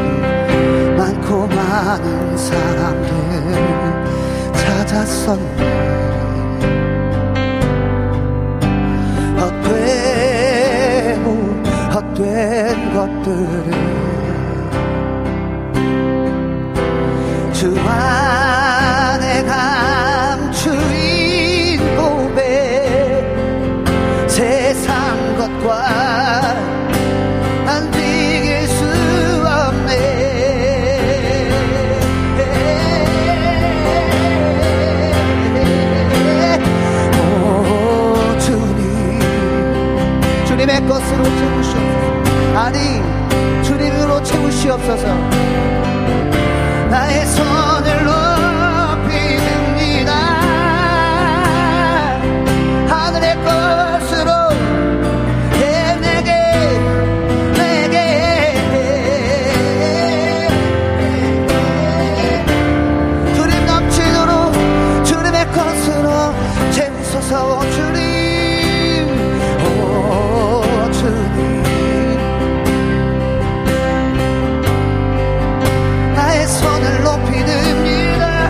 S6: 사람들 찾았었네. 헛되고 헛된 것들을 주 안에 감추인 고백. 세상 것과 난 비길 수 없네. 주님의 것으로 채우시옵소서. 아니 주님으로 채우시옵소서. 나의 손을 높이 듭니다. 하늘의 것으로 내게 주님 넘치도록 주님의 것으로 채우소서. 주님 나의 손을 높이 듭니다.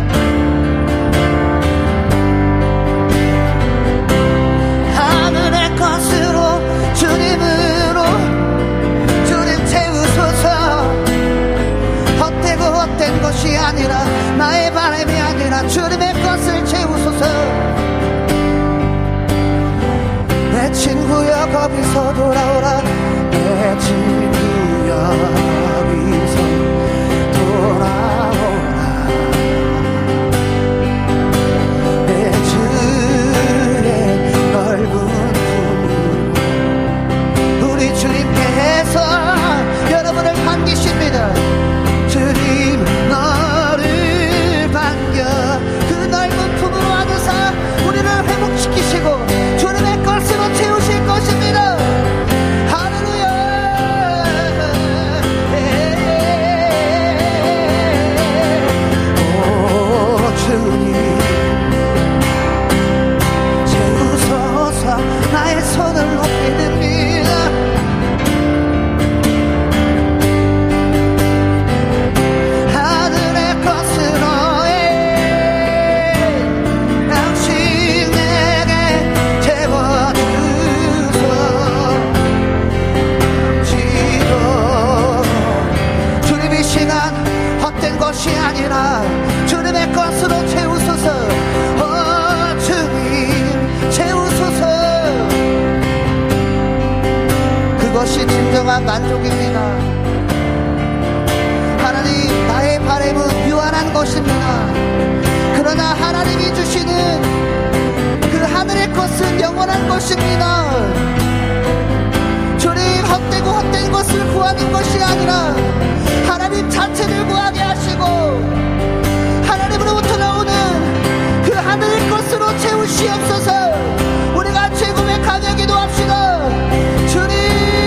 S6: 하늘의 것으로 주님으로 주님 채우소서. 헛되고 헛된 것이 아니라 나의 바람이 아니라 주님의 것을 채우소서. 내 친구여 거기서 돌아오라. 내 친구여 거기서 돌아오라. 내 주의 넓은 품으로 우리 주님께서 여러분을 반기십니다. 주님 너를 반겨 그 넓은 진정한 만족입니다. 하나님, 나의 바람은 유한한 것입니다. 그러나 하나님이 주시는 그 하늘의 것은 영원한 것입니다. 주님, 헛되고 헛된 것을 구하는 것이 아니라 하나님 자체를 구하게 하시고 하나님으로부터 나오는 그 하늘의 것으로 채우시옵소서. 우리가 최고의 강하게 기도합시다. 주님,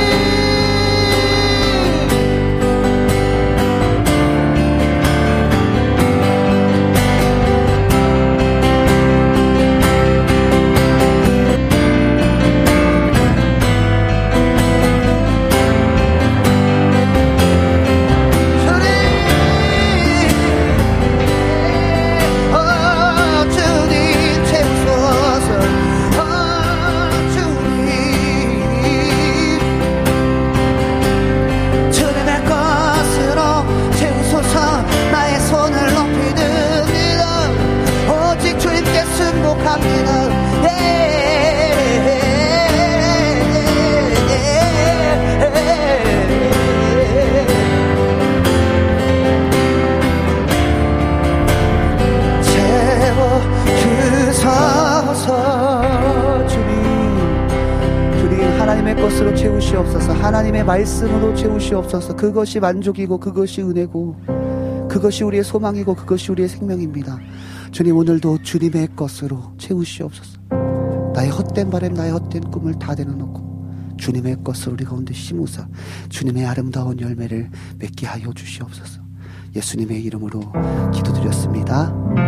S6: 것으로 채우시옵소서. 하나님의 말씀으로 채우시옵소서. 그것이 만족이고 그것이 은혜고 그것이 우리의 소망이고 그것이 우리의 생명입니다. 주님, 오늘도 주님의 것으로 채우시옵소서. 나의 헛된 바람, 나의 헛된 꿈을 다 내려놓고 주님의 것을 우리 가운데 심으사 주님의 아름다운 열매를 맺게 하여 주시옵소서. 예수님의 이름으로 기도드렸습니다.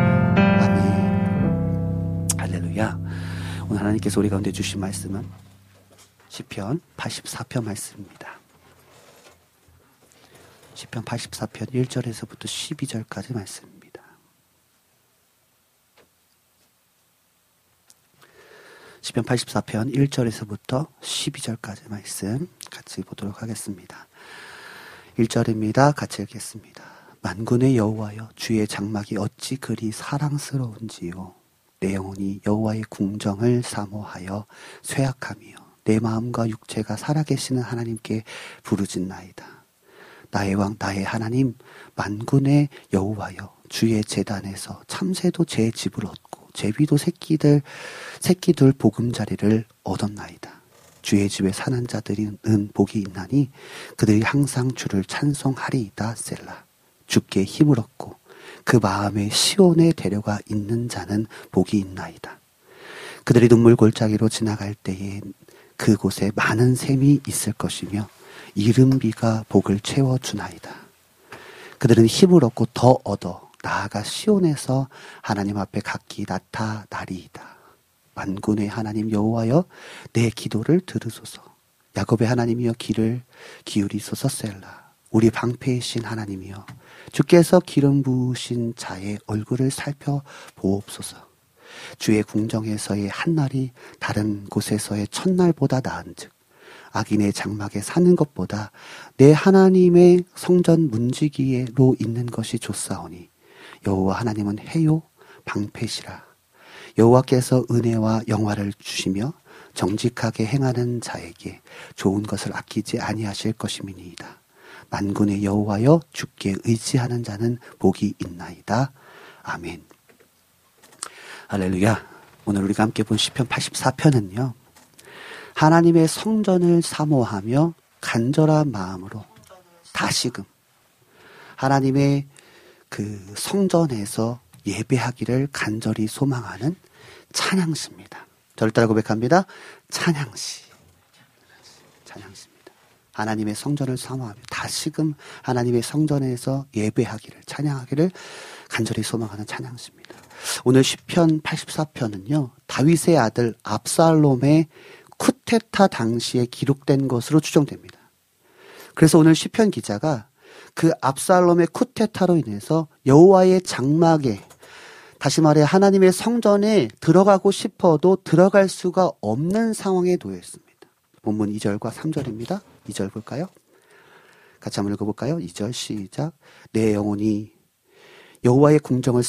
S6: 아멘. 할렐루야. 오늘 하나님께서 우리 가운데 주신 말씀은 시편 84편 말씀입니다. 시편 84편 1절에서부터 12절까지 말씀입니다. 시편 84편 1절에서부터 12절까지 말씀 같이 보도록 하겠습니다. 1절입니다. 같이 읽겠습니다. 만군의 여호와여, 주의 장막이 어찌 그리 사랑스러운지요. 내 영혼이 여호와의 궁정을 사모하여 쇠약하며 내 마음과 육체가 살아계시는 하나님께 부르짖나이다. 나의 왕 나의 하나님, 만군의 여호와여, 주의 제단에서 참새도 제 집을 얻고 제비도 새끼들 보금자리를 얻었나이다. 주의 집에 사는 자들은 복이 있나니 그들이 항상 주를 찬송하리이다. 셀라. 주께 힘을 얻고 그 마음에 시온에 데려가 있는 자는 복이 있나이다. 그들이 눈물 골짜기로 지나갈 때에 그곳에 많은 샘이 있을 것이며 이른 비가 복을 채워주나이다. 그들은 힘을 얻고 더 얻어 나아가 시온에서 하나님 앞에 각기 나타나리이다. 만군의 하나님 여호와여, 내 기도를 들으소서. 야곱의 하나님이여, 귀를 기울이소서. 셀라. 우리 방패이신 하나님이여, 주께서 기름 부으신 자의 얼굴을 살펴보옵소서. 주의 궁정에서의 한날이 다른 곳에서의 첫날보다 나은즉 악인의 장막에 사는 것보다 내 하나님의 성전 문지기로 있는 것이 좋사오니 여호와 하나님은 해요 방패시라. 여호와께서 은혜와 영화를 주시며 정직하게 행하는 자에게 좋은 것을 아끼지 아니하실 것임이니이다. 만군의 여호와여, 주께 의지하는 자는 복이 있나이다. 아멘. 할렐루야. 오늘 우리가 함께 본 시편 84편은요. 하나님의 성전을 사모하며 간절한 마음으로 다시금 하나님의 그 성전에서 예배하기를 간절히 소망하는 찬양시입니다. 저를 따라 고백합니다. 찬양시. 찬양시입니다. 하나님의 성전을 사모하며 다시금 하나님의 성전에서 예배하기를, 찬양하기를 간절히 소망하는 찬양시입니다. 오늘 시편 84편은요. 다윗의 아들 압살롬의 쿠데타 당시에 기록된 것으로 추정됩니다. 그래서 오늘 시편 기자가 그 압살롬의 쿠데타로 인해서 여호와의 장막에, 다시 말해 하나님의 성전에 들어가고 싶어도 들어갈 수가 없는 상황에 놓여 있습니다. 본문 2절과 3절입니다. 2절 볼까요? 같이 한번 읽어볼까요? 2절 시작. 내 영혼이 여호와의 궁정을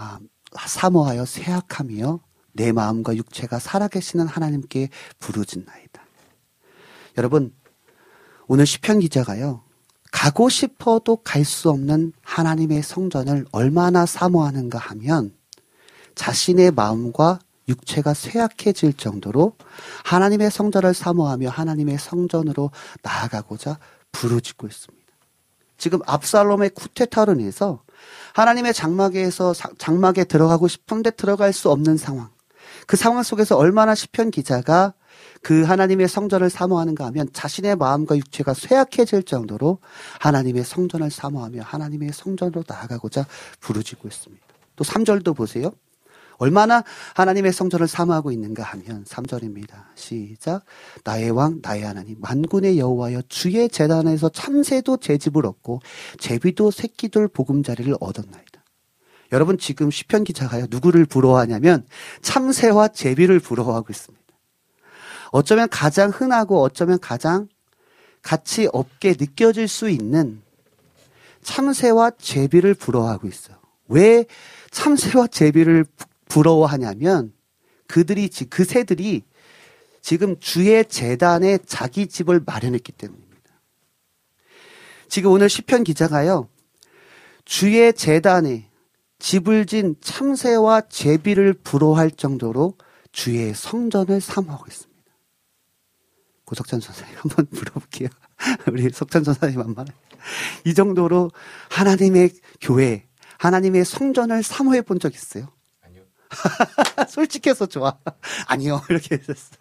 S6: 사모하여 쇠약하며 내 마음과 육체가 살아계시는 하나님께 부르짖나이다. 여러분,
S3: 오늘 시편 기자가요. 가고 싶어도 갈 수 없는 하나님의 성전을 얼마나 사모하는가 하면 자신의 마음과 육체가 쇠약해질 정도로 하나님의 성전을 사모하며 하나님의 성전으로 나아가고자 부르짖고 있습니다. 지금 압살롬의 쿠데타로 인해서 하나님의 장막에 들어가고 싶은데 들어갈 수 없는 상황. 그 상황 속에서 얼마나 시편 기자가 그 하나님의 성전을 사모하는가 하면 자신의 마음과 육체가 쇠약해질 정도로 하나님의 성전을 사모하며 하나님의 성전으로 나아가고자 부르짖고 있습니다. 또 3절도 보세요. 얼마나 하나님의 성전을 사모하고 있는가 하면 3절입니다. 시작. 나의 왕 나의 하나님 만군의 여호와여 주의 제단에서 참새도 제 집을 얻고 제비도 새끼들 보금자리를 얻었나이다. 여러분 지금 시편 기자가요. 누구를 부러워하냐면 참새와 제비를 부러워하고 있습니다. 어쩌면 가장 흔하고 어쩌면 가장 가치 없게 느껴질 수 있는 참새와 제비를 부러워하고 있어요. 왜 참새와 제비를 부러워하냐면 그 새들이 지금 주의 제단에 자기 집을 마련했기 때문입니다. 지금 오늘 시편 기자가요. 주의 제단에 집을 진 참새와 제비를 부러워할 정도로 주의 성전을 사모하고 있습니다. 고석찬 선생님 한번 물어볼게요. 우리 석찬 선생님 한 말. 이 정도로 하나님의 교회, 하나님의 성전을 사모해 본 적 있어요? 아니요. 솔직해서 좋아. 아니요. 이렇게 했었어.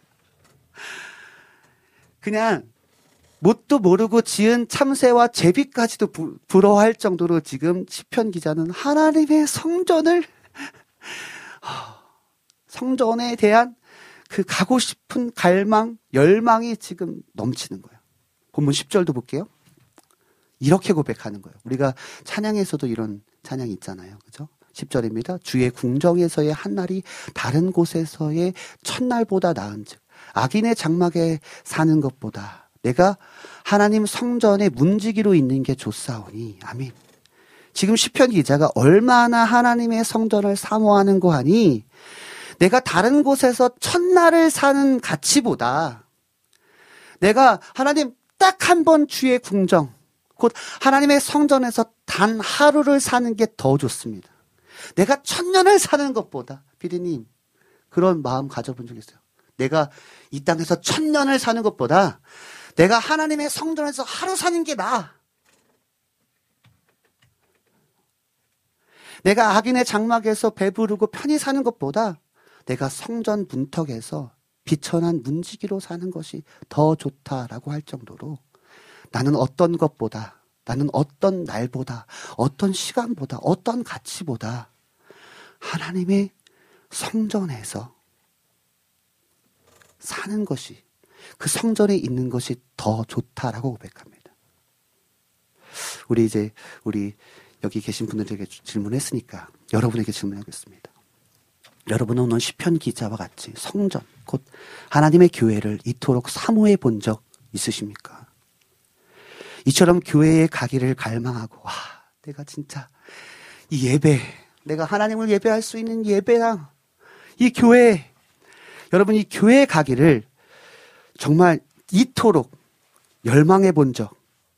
S3: 그냥 뭣도 모르고 지은 참새와 제비까지도 부러워할 정도로 지금 시편 기자는 하나님의 성전에 대한 그 가고 싶은 갈망, 열망이 지금 넘치는 거예요. 본문 10절도 볼게요. 이렇게 고백하는 거예요. 우리가 찬양에서도 이런 찬양이 있잖아요. 그죠? 10절입니다. 주의 궁정에서의 한날이 다른 곳에서의 첫날보다 나은즉 악인의 장막에 사는 것보다 내가 하나님 성전의 문지기로 있는 게 좋사오니. 아멘. 지금 시편 기자가 얼마나 하나님의 성전을 사모하는 거 하니 내가 다른 곳에서 첫날을 사는 가치보다 내가 하나님 딱 한 번 주의 궁정, 곧 하나님의 성전에서 단 하루를 사는 게 더 좋습니다. 내가 1000년을 사는 것보다, 피디님, 그런 마음 가져본 적 있어요. 내가 이 땅에서 1000년을 사는 것보다 내가 하나님의 성전에서 하루 사는 게 나아. 내가 악인의 장막에서 배부르고 편히 사는 것보다 내가 성전 문턱에서 비천한 문지기로 사는 것이 더 좋다라고 할 정도로 나는 어떤 것보다, 나는 어떤 날보다, 어떤 시간보다, 어떤 가치보다 하나님의 성전에서 사는 것이, 그 성전에 있는 것이 더 좋다라고 고백합니다. 우리 여기 계신 분들에게 질문했으니까 여러분에게 질문하겠습니다. 여러분은 오늘 시편 기자와 같이 성전, 곧 하나님의 교회를 이토록 사모해 본 적 있으십니까? 이처럼 교회에 가기를 갈망하고, 와, 내가 진짜 이 예배, 내가 하나님을 예배할 수 있는 예배랑 이 교회, 여러분 이 교회에 가기를 정말 이토록 열망해 본 적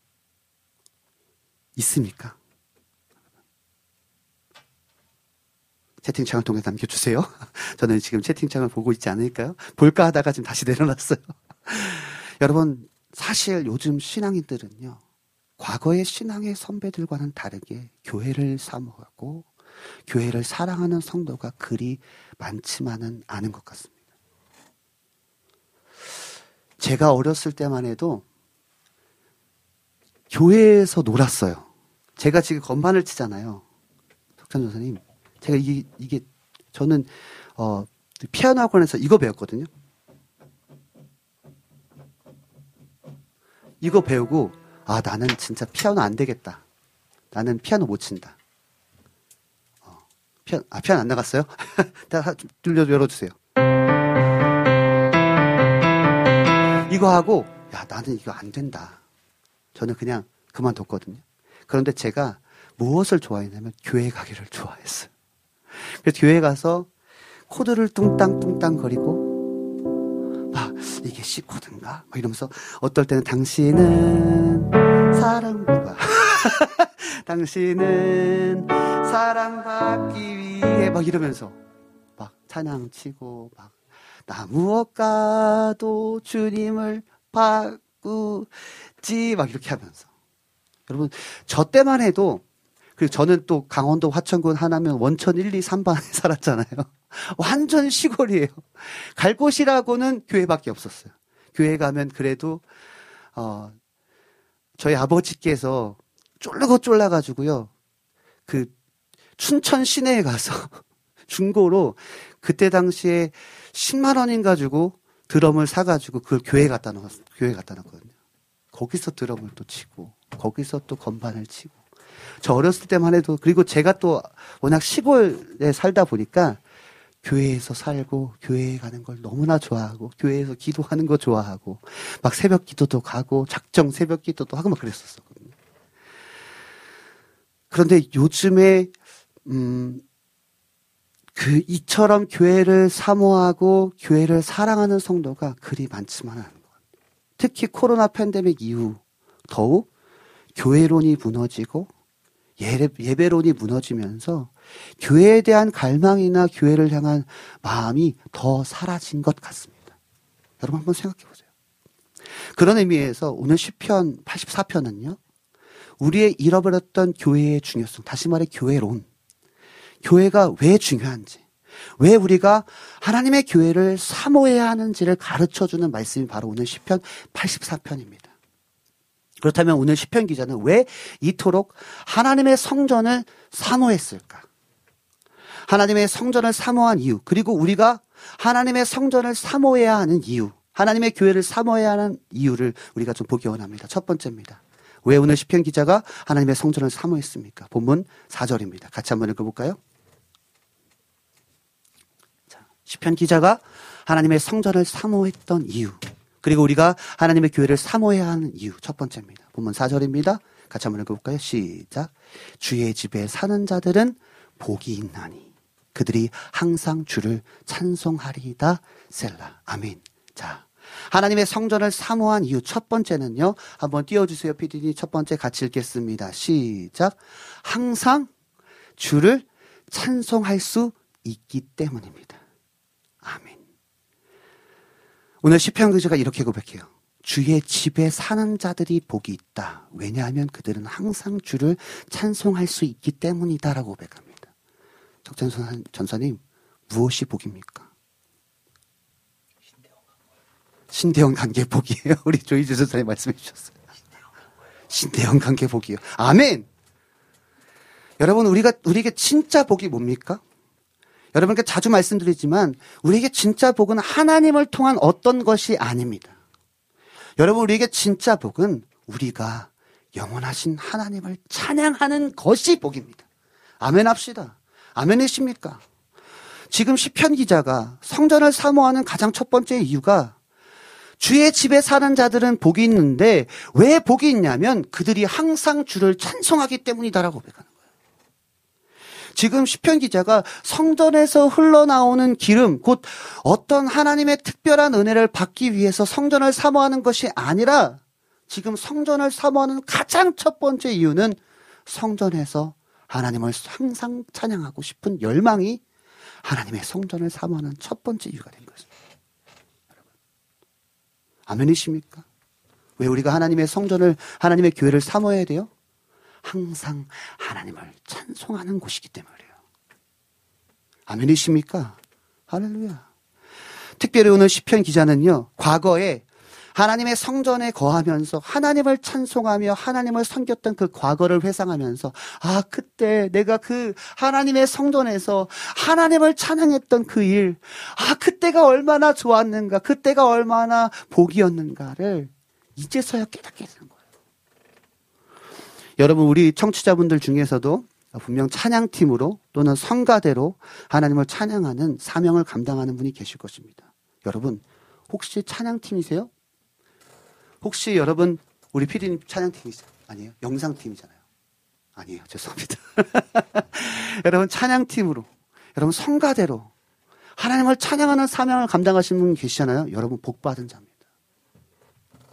S3: 있습니까? 채팅창을 통해 남겨주세요. 저는 지금 채팅창을 보고 있지 않을까요? 볼까 하다가 지금 다시 내려놨어요. 여러분, 사실 요즘 신앙인들은요, 과거의 신앙의 선배들과는 다르게 교회를 사모하고 교회를 사랑하는 성도가 그리 많지만은 않은 것 같습니다. 제가 어렸을 때만 해도 교회에서 놀았어요. 제가 지금 건반을 치잖아요. 석찬 전사님. 제가 저는, 피아노 학원에서 이거 배웠거든요. 이거 배우고, 아, 나는 진짜 피아노 안 되겠다. 나는 피아노 못 친다. 피아노 안 나갔어요? 열어주세요. 이거 하고, 야, 나는 이거 안 된다. 저는 그냥 그만뒀거든요. 그런데 제가 무엇을 좋아했냐면 교회 가기를 좋아했어요. 그래서 교회 가서 코드를 뚱땅뚱땅 거리고 막
S6: 이게 C 코드인가? 이러면서 어떨 때는 당신은 사랑받아 당신은 사랑받기 위해 막 이러면서 막 찬양 치고 막 나 무엇과도 주님을 바꾸지 막 이렇게 하면서 여러분 저 때만 해도 그리고 저는 또 강원도 화천군 하나면 원천 1, 2, 3반에 살았잖아요. 완전 시골이에요. 갈 곳이라고는 교회밖에 없었어요. 교회 가면 그래도 저희 아버지께서 쫄라가지고요. 그 춘천 시내에 가서 중고로 그때 당시에 10만 원인가 주고 드럼을 사가지고 그걸 교회에 갖다 놨거든요. 거기서 드럼을 또 치고 거기서 또 건반을 치고 저 어렸을 때만 해도 그리고 제가 또 워낙 시골에 살다 보니까 교회에서 살고 교회에 가는 걸 너무나 좋아하고 교회에서 기도하는 거 좋아하고 막 새벽 기도도 가고 작정 새벽 기도도 하고 막 그랬었거든요. 그런데 요즘에 이처럼 교회를 사모하고 교회를 사랑하는 성도가 그리 많지만은 않은 것 같아요. 특히 코로나 팬데믹 이후 더욱 교회론이 무너지고 예배론이 무너지면서 교회에 대한 갈망이나 교회를 향한 마음이 더 사라진 것 같습니다. 여러분 한번 생각해 보세요. 그런 의미에서 오늘 시편 84편은요. 우리의 잃어버렸던 교회의 중요성, 다시 말해 교회론. 교회가 왜 중요한지, 왜 우리가 하나님의 교회를 사모해야 하는지를 가르쳐주는 말씀이 바로 오늘 시편 84편입니다. 그렇다면 오늘 시편 기자는 왜 이토록 하나님의 성전을 사모했을까? 하나님의 성전을 사모한 이유, 그리고 우리가 하나님의 성전을 사모해야 하는 이유, 하나님의 교회를 사모해야 하는 이유를 우리가 좀 보기 원합니다. 첫 번째입니다. 왜 오늘 시편 기자가 하나님의 성전을 사모했습니까? 본문 4절입니다. 같이 한번 읽어볼까요? 자, 시편 기자가 하나님의 성전을 사모했던 이유, 그리고 우리가 하나님의 교회를 사모해야 하는 이유, 첫 번째입니다. 본문 4절입니다. 같이 한번 읽어볼까요? 시작. 주의 집에 사는 자들은 복이 있나니 그들이 항상 주를 찬송하리이다. 셀라. 아멘. 자, 하나님의 성전을 사모한 이유 첫 번째는요. 한번 띄워주세요. PD님. 첫 번째 같이 읽겠습니다. 시작. 항상 주를 찬송할 수 있기 때문입니다. 아멘. 오늘 시편 기자가 이렇게 고백해요. 주의 집에 사는 자들이 복이 있다. 왜냐하면 그들은 항상 주를 찬송할 수 있기 때문이다라고 고백합니다. 적전 전사님, 무엇이 복입니까? 신대원 관계 복이에요. 우리 조이주 전사님 말씀해 주셨어요. 신대원 관계 복이요. 아멘. 여러분, 우리에게 진짜 복이 뭡니까? 여러분께 자주 말씀드리지만 우리에게 진짜 복은 하나님을 통한 어떤 것이 아닙니다. 여러분, 우리에게 진짜 복은 우리가 영원하신 하나님을 찬양하는 것이 복입니다. 아멘 합시다. 아멘이십니까? 지금 시편 기자가 성전을 사모하는 가장 첫 번째 이유가 주의 집에 사는 자들은 복이 있는데 왜 복이 있냐면 그들이 항상 주를 찬송하기 때문이다라고 고백하는 거예요. 지금 시편 기자가 성전에서 흘러나오는 기름, 곧 어떤 하나님의 특별한 은혜를 받기 위해서 성전을 사모하는 것이 아니라 지금 성전을 사모하는 가장 첫 번째 이유는 성전에서 하나님을 항상 찬양하고 싶은 열망이 하나님의 성전을 사모하는 첫 번째 이유가 된 것입니다. 여러분, 아멘이십니까? 왜 우리가 하나님의 성전을, 하나님의 교회를 사모해야 돼요? 항상 하나님을 찬송하는 곳이기 때문에 그래요. 아멘이십니까? 할렐루야. 특별히 오늘 시편 기자는요, 과거에 하나님의 성전에 거하면서 하나님을 찬송하며 하나님을 섬겼던 그 과거를 회상하면서 그때 내가 그 하나님의 성전에서 하나님을 찬양했던 그 일, 그때가 얼마나 좋았는가, 그때가 얼마나 복이었는가를 이제서야 깨닫게 되는 거예요. 여러분, 우리 청취자분들 중에서도 분명 찬양팀으로 또는 성가대로 하나님을 찬양하는 사명을 감당하는 분이 계실 것입니다. 여러분, 혹시 찬양팀이세요? 혹시 여러분, 우리 PD님 찬양팀이세요? 아니에요? 영상팀이잖아요. 아니에요. 죄송합니다. 여러분, 찬양팀으로, 여러분, 성가대로 하나님을 찬양하는 사명을 감당하시는 분 계시잖아요. 여러분, 복받은 자입니다.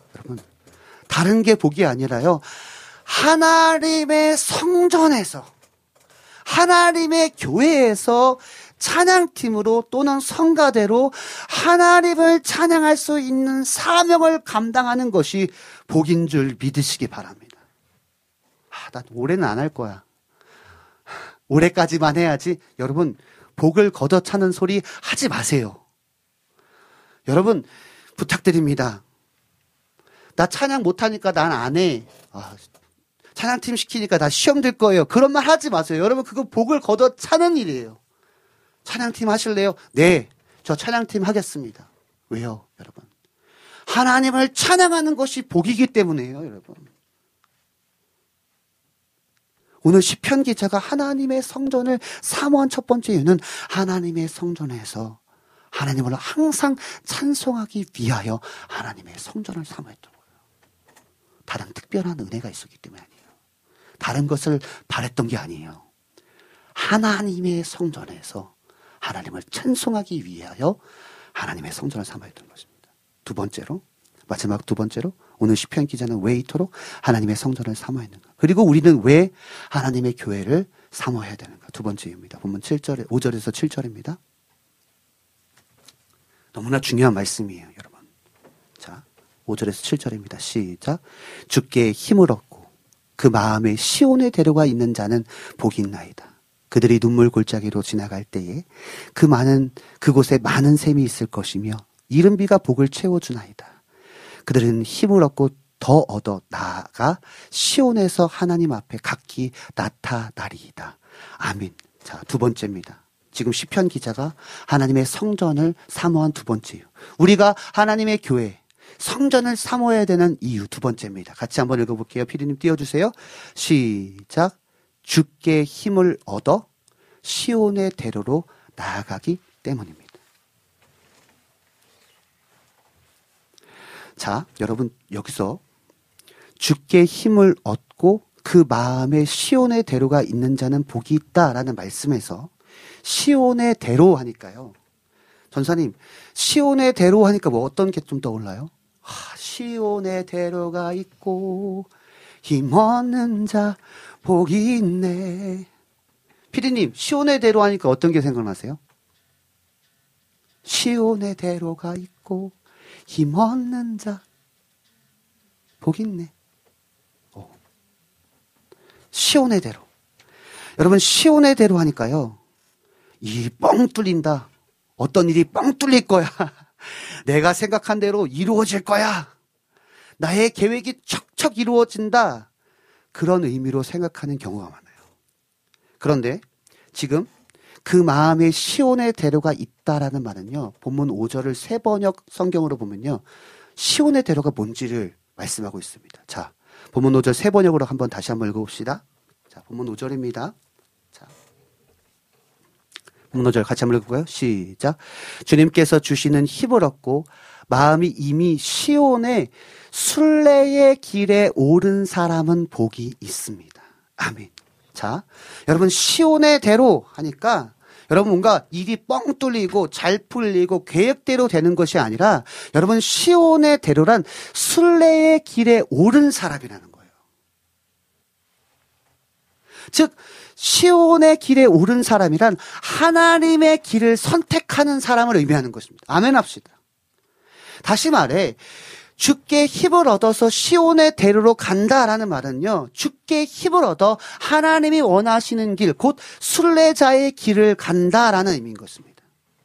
S3: 여러분, 다른 게 복이 아니라요. 하나님의 성전에서, 하나님의 교회에서 찬양팀으로 또는 성가대로 하나님을 찬양할 수 있는 사명을 감당하는 것이 복인 줄 믿으시기 바랍니다. 난 올해는 안 할 거야. 올해까지만 해야지. 여러분, 복을 걷어차는 소리 하지 마세요. 여러분, 부탁드립니다. 나 찬양 못하니까 난 안 해. 찬양팀 시키니까 나 시험 들 거예요. 그런 말 하지 마세요. 여러분, 그거 복을 걷어차는 일이에요. 찬양팀 하실래요? 네, 저 찬양팀 하겠습니다. 왜요, 여러분? 하나님을 찬양하는 것이 복이기 때문이에요, 여러분. 오늘 시편 기자가 하나님의 성전을 사모한 첫 번째 이유는 하나님의 성전에서 하나님을 항상 찬송하기 위하여 하나님의 성전을 사모했던 거예요. 다른 특별한 은혜가 있었기 때문에 아니에요. 다른 것을 바랬던 게 아니에요. 하나님의 성전에서 하나님을 찬송하기 위하여 하나님의 성전을 사모했던 것입니다. 두 번째로, 마지막 두 번째로, 오늘 시편 기자는 왜 이토록 하나님의 성전을 사모했는가? 그리고 우리는 왜 하나님의 교회를 사모해야 되는가? 두 번째 이유입니다. 본문 7절에, 5절에서 7절입니다. 너무나 중요한 말씀이에요, 여러분. 자, 5절에서 7절입니다. 시작. 주께 힘을 얻고 그 마음에 시온의 대로가 있는 자는 복이 있나이다. 그들이 눈물 골짜기로 지나갈 때에 그곳에 많은 샘이 있을 것이며 이른 비가 복을 채워주나이다. 그들은 힘을 얻고 더 얻어 나아가 시온에서 하나님 앞에 각기 나타나리이다. 아멘. 자, 두 번째입니다. 지금 시편 기자가 하나님의 성전을 사모한 두 번째요. 우리가 하나님의 교회, 성전을 사모해야 되는 이유 두 번째입니다. 같이 한번 읽어볼게요. 피디님 띄워주세요. 시작. 주께 힘을 얻어 시온의 대로로 나아가기 때문입니다. 자, 여러분 여기서 주께 힘을 얻고 그 마음에 시온의 대로가 있는 자는 복이 있다라는 말씀에서 시온의 대로 하니까요. 전사님, 시온의 대로 하니까 뭐 어떤 게 좀 떠올라요? 시온의 대로가 있고 힘 얻는 자 복이 있네. 피디님, 시온의 대로 하니까 어떤 게 생각나세요? 시온의 대로가 있고 힘 얻는 자 복이 있네. 시온의 대로. 여러분, 시온의 대로 하니까요. 일이 뻥 뚫린다. 어떤 일이 뻥 뚫릴 거야. 내가 생각한 대로 이루어질 거야. 나의 계획이 척척 이루어진다. 그런 의미로 생각하는 경우가 많아요. 그런데 지금 그 마음에 시온의 대로가 있다라는 말은요. 본문 5절을 세번역 성경으로 보면요. 시온의 대로가 뭔지를 말씀하고 있습니다. 자, 본문 5절 세번역으로 다시 한번 읽어봅시다. 자, 본문 5절입니다. 자, 본문 5절 같이 한번 읽어볼까요? 시작. 주님께서 주시는 힘을 얻고 마음이 이미 시온의 순례의 길에 오른 사람은 복이 있습니다. 아멘. 자, 여러분 시온의 대로 하니까 여러분 뭔가 일이 뻥 뚫리고 잘 풀리고 계획대로 되는 것이 아니라 여러분 시온의 대로란 순례의 길에 오른 사람이라는 거예요. 즉 시온의 길에 오른 사람이란 하나님의 길을 선택하는 사람을 의미하는 것입니다. 아멘 합시다. 다시 말해 주께 힘을 얻어서 시온의 대로로 간다라는 말은요. 주께 힘을 얻어 하나님이 원하시는 길, 곧 순례자의 길을 간다라는 의미인 것입니다.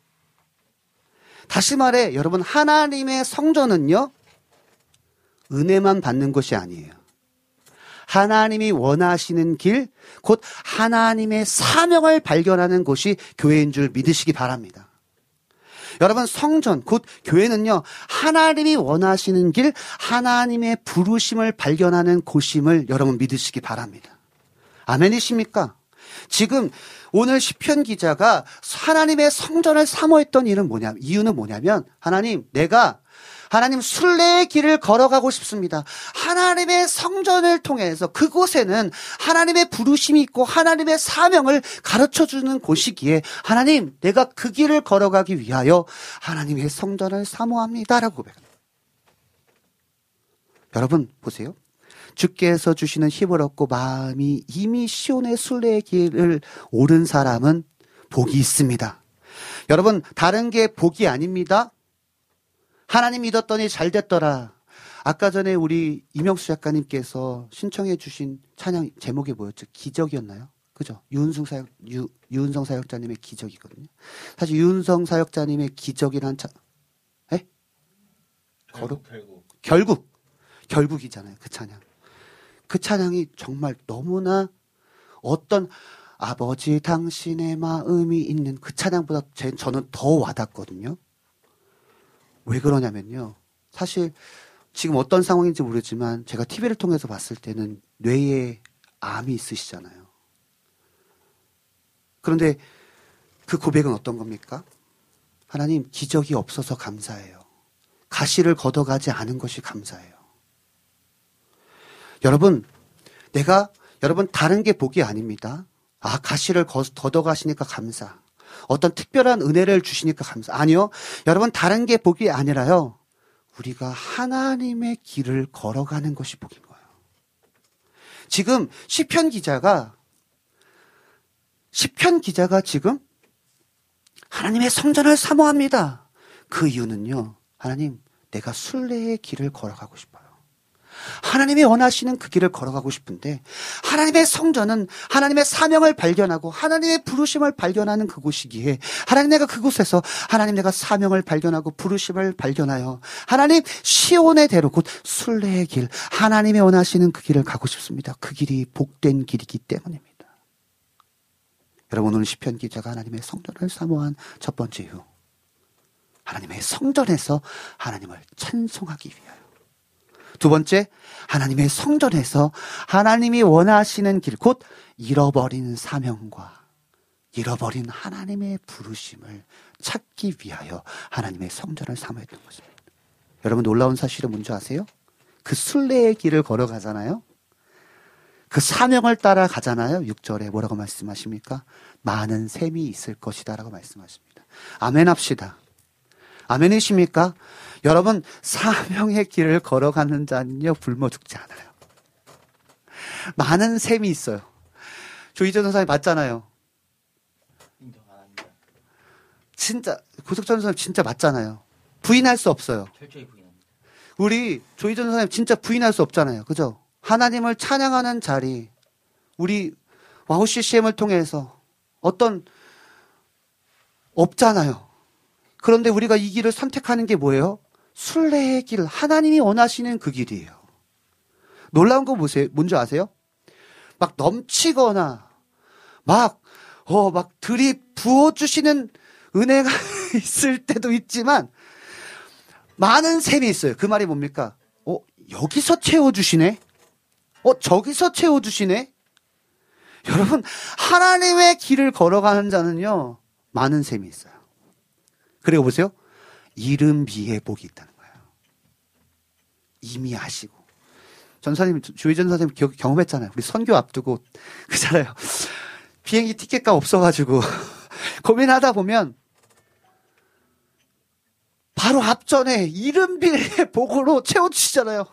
S3: 다시 말해 여러분 하나님의 성전은요. 은혜만 받는 것이 아니에요. 하나님이 원하시는 길, 곧 하나님의 사명을 발견하는 곳이 교회인 줄 믿으시기 바랍니다. 여러분 성전, 곧 교회는요. 하나님이 원하시는 길, 하나님의 부르심을 발견하는 곳임을 여러분 믿으시기 바랍니다. 아멘이십니까? 지금 오늘 시편 기자가 하나님의 성전을 사모했던 이유는 뭐냐면 하나님 순례의 길을 걸어가고 싶습니다. 하나님의 성전을 통해서 그곳에는 하나님의 부르심이 있고 하나님의 사명을 가르쳐주는 곳이기에 하나님 내가 그 길을 걸어가기 위하여 하나님의 성전을 사모합니다라고 고백합니다. 여러분 보세요. 주께서 주시는 힘을 얻고 마음이 이미 시온의 순례의 길을 오른 사람은 복이 있습니다. 여러분 다른 게 복이 아닙니다. 하나님 믿었더니 잘 됐더라. 아까 전에 우리 이명수 작가님께서 신청해 주신 찬양 제목이 뭐였죠? 기적이었나요? 그죠? 유은성 사역자님의 기적이거든요. 사실 유은성 사역자님의 기적이란 결국이잖아요. 그 찬양. 그 찬양이 정말 너무나 어떤 아버지 당신의 마음이 있는 그 찬양보다 저는 더 와닿거든요. 왜 그러냐면요. 사실 지금 어떤 상황인지 모르지만 제가 TV를 통해서 봤을 때는 뇌에 암이 있으시잖아요. 그런데 그 고백은 어떤 겁니까? 하나님 기적이 없어서 감사해요. 가시를 걷어가지 않은 것이 감사해요. 여러분 다른 게 복이 아닙니다. 가시를 걷어가시니까 감사. 어떤 특별한 은혜를 주시니까 감사. 아니요. 여러분 다른 게 복이 아니라요. 우리가 하나님의 길을 걸어가는 것이 복인 거예요. 지금 시편 기자가 지금 하나님의 성전을 사모합니다. 그 이유는요. 하나님, 내가 순례의 길을 걸어가고 싶어요. 하나님이 원하시는 그 길을 걸어가고 싶은데 하나님의 성전은 하나님의 사명을 발견하고 하나님의 부르심을 발견하는 그곳이기에 하나님 내가 그곳에서 하나님 내가 사명을 발견하고 부르심을 발견하여 하나님 시온의 대로 곧 순례의 길 하나님이 원하시는 그 길을 가고 싶습니다. 그 길이 복된 길이기 때문입니다. 여러분 오늘 시편 기자가 하나님의 성전을 사모한 첫 번째 이유 하나님의 성전에서 하나님을 찬송하기 위하여 두 번째, 하나님의 성전에서 하나님이 원하시는 길, 곧 잃어버린 사명과 잃어버린 하나님의 부르심을 찾기 위하여 하나님의 성전을 사모했던 것입니다. 여러분 놀라운 사실은 뭔지 아세요? 그 순례의 길을 걸어가잖아요. 그 사명을 따라가잖아요. 6절에 뭐라고 말씀하십니까? 많은 샘이 있을 것이다 라고 말씀하십니다. 아멘 합시다. 아멘이십니까? 여러분 사명의 길을 걸어가는 자는요 굶어 죽지 않아요. 많은 샘이 있어요. 조희전 선생님 맞잖아요. 진짜 고석천 선생님 진짜 맞잖아요. 부인할 수 없어요.
S7: 철저히 부인합니다.
S3: 우리 조희전 선생님 진짜 부인할 수 없잖아요. 그죠? 하나님을 찬양하는 자리 우리 와우 CCM을 통해서 어떤 없잖아요. 그런데 우리가 이 길을 선택하는 게 뭐예요? 순례의 길, 하나님이 원하시는 그 길이에요. 놀라운 거 보세요. 뭔지 아세요? 막 넘치거나 막 들이부어주시는 은혜가 있을 때도 있지만 많은 셈이 있어요. 그 말이 뭡니까? 여기서 채워주시네? 저기서 채워주시네? 여러분, 하나님의 길을 걸어가는 자는요, 많은 셈이 있어요. 그리고 보세요. 이름 비에 복이 있다는 거예요. 이미 아시고. 전사님, 조희전 선생님 경험했잖아요. 우리 선교 앞두고, 그잖아요. 비행기 티켓값 없어가지고, 고민하다 보면, 바로 앞전에 이름 비의 복으로 채워주시잖아요.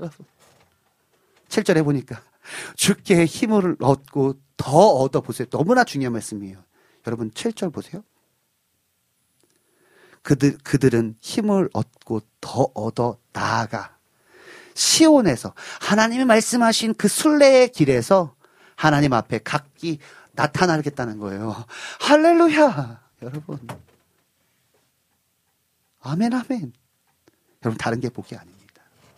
S3: 7절 해보니까. 주께 힘을 얻고 더 얻어보세요. 너무나 중요한 말씀이에요. 여러분, 7절 보세요. 그들은 힘을 얻고 더 얻어 나아가 시온에서 하나님이 말씀하신 그 순례의 길에서 하나님 앞에 각기 나타나겠다는 거예요. 할렐루야! 여러분. 아멘, 아멘. 여러분, 다른 게 복이 아닙니다.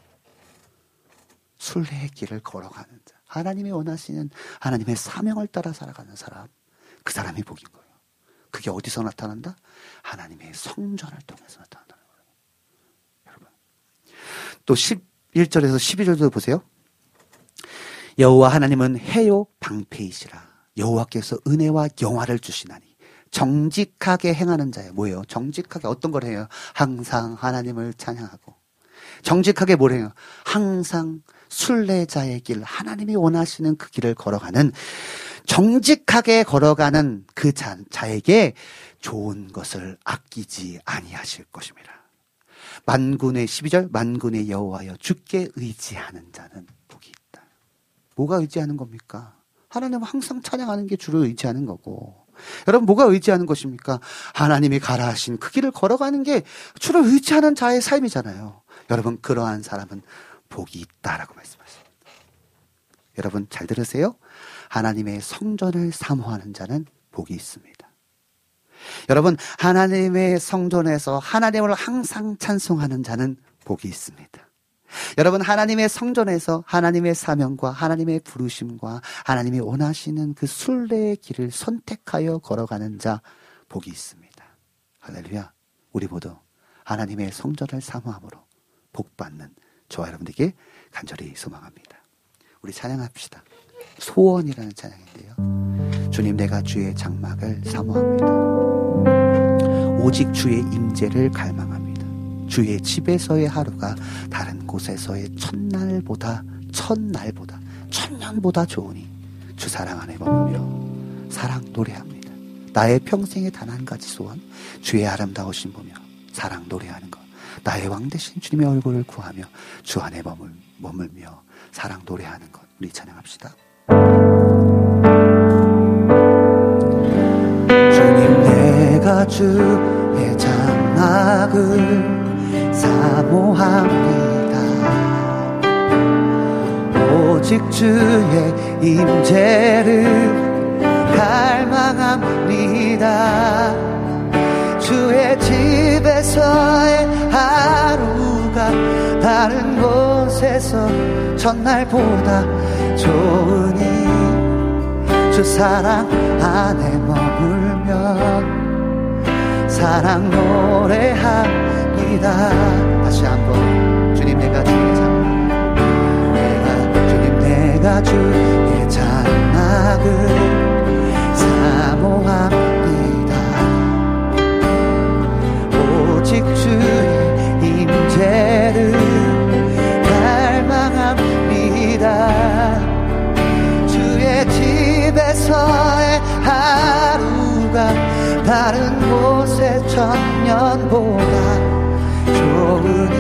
S3: 순례의 길을 걸어가는 자. 하나님이 원하시는 하나님의 사명을 따라 살아가는 사람. 그 사람이 복인 거예요. 그게 어디서 나타난다? 하나님의 성전을 통해서 나타난다는 거예요. 여러분. 또 11절에서 12절도 보세요. 여호와 하나님은 해요 방패이시라. 여호와께서 은혜와 영화를 주시나니 정직하게 행하는 자예요. 뭐예요? 정직하게 어떤 걸 해요? 항상 하나님을 찬양하고 정직하게 뭘 해요? 항상 순례자의 길, 하나님이 원하시는 그 길을 걸어가는 정직하게 걸어가는 그 자에게 좋은 것을 아끼지 아니하실 것입니다. 만군의 12절 만군의 여호와여 주께 의지하는 자는 복이 있다. 뭐가 의지하는 겁니까? 하나님은 항상 찬양하는 게 주를 의지하는 거고, 여러분 뭐가 의지하는 것입니까? 하나님이 가라 하신 그 길을 걸어가는 게 주를 의지하는 자의 삶이잖아요. 여러분 그러한 사람은 복이 있다라고 말씀하십니다. 여러분 잘 들으세요. 하나님의 성전을 사모하는 자는 복이 있습니다. 여러분 하나님의 성전에서 하나님을 항상 찬송하는 자는 복이 있습니다. 여러분 하나님의 성전에서 하나님의 사명과 하나님의 부르심과 하나님이 원하시는 그 순례의 길을 선택하여 걸어가는 자 복이 있습니다. 할렐루야. 우리 모두 하나님의 성전을 사모함으로 복받는 저와 여러분들에게 간절히 소망합니다. 우리 찬양합시다. 소원이라는 찬양인데요. 주님 내가 주의 장막을 사모합니다. 오직 주의 임재를 갈망합니다. 주의 집에서의 하루가 다른 곳에서의 첫날보다 천년보다 좋으니 주 사랑 안에 머물며 사랑 노래합니다. 나의 평생의 단 한 가지 소원, 주의 아름다우신 보며 사랑 노래하는 것. 나의 왕 대신 주님의 얼굴을 구하며 주 안에 머물며 사랑 노래하는 것. 우리 찬양합시다. 주님 내가 주의 장막을 사모합니다. 오직 주의 임재를 갈망합니다. 주의 집에서의 하루가 다른 곳에서 첫날보다 좋으니 주 사랑 안에 머물며 사랑 노래합니다. 다시 한번 주님 내가 주의 장막, 주님 내가 주의 장막을 사모합니다. 오직 주의 임재를 갈망합니다. 주의 집에서의 하루가 다른 곳의 천년보다 좋으니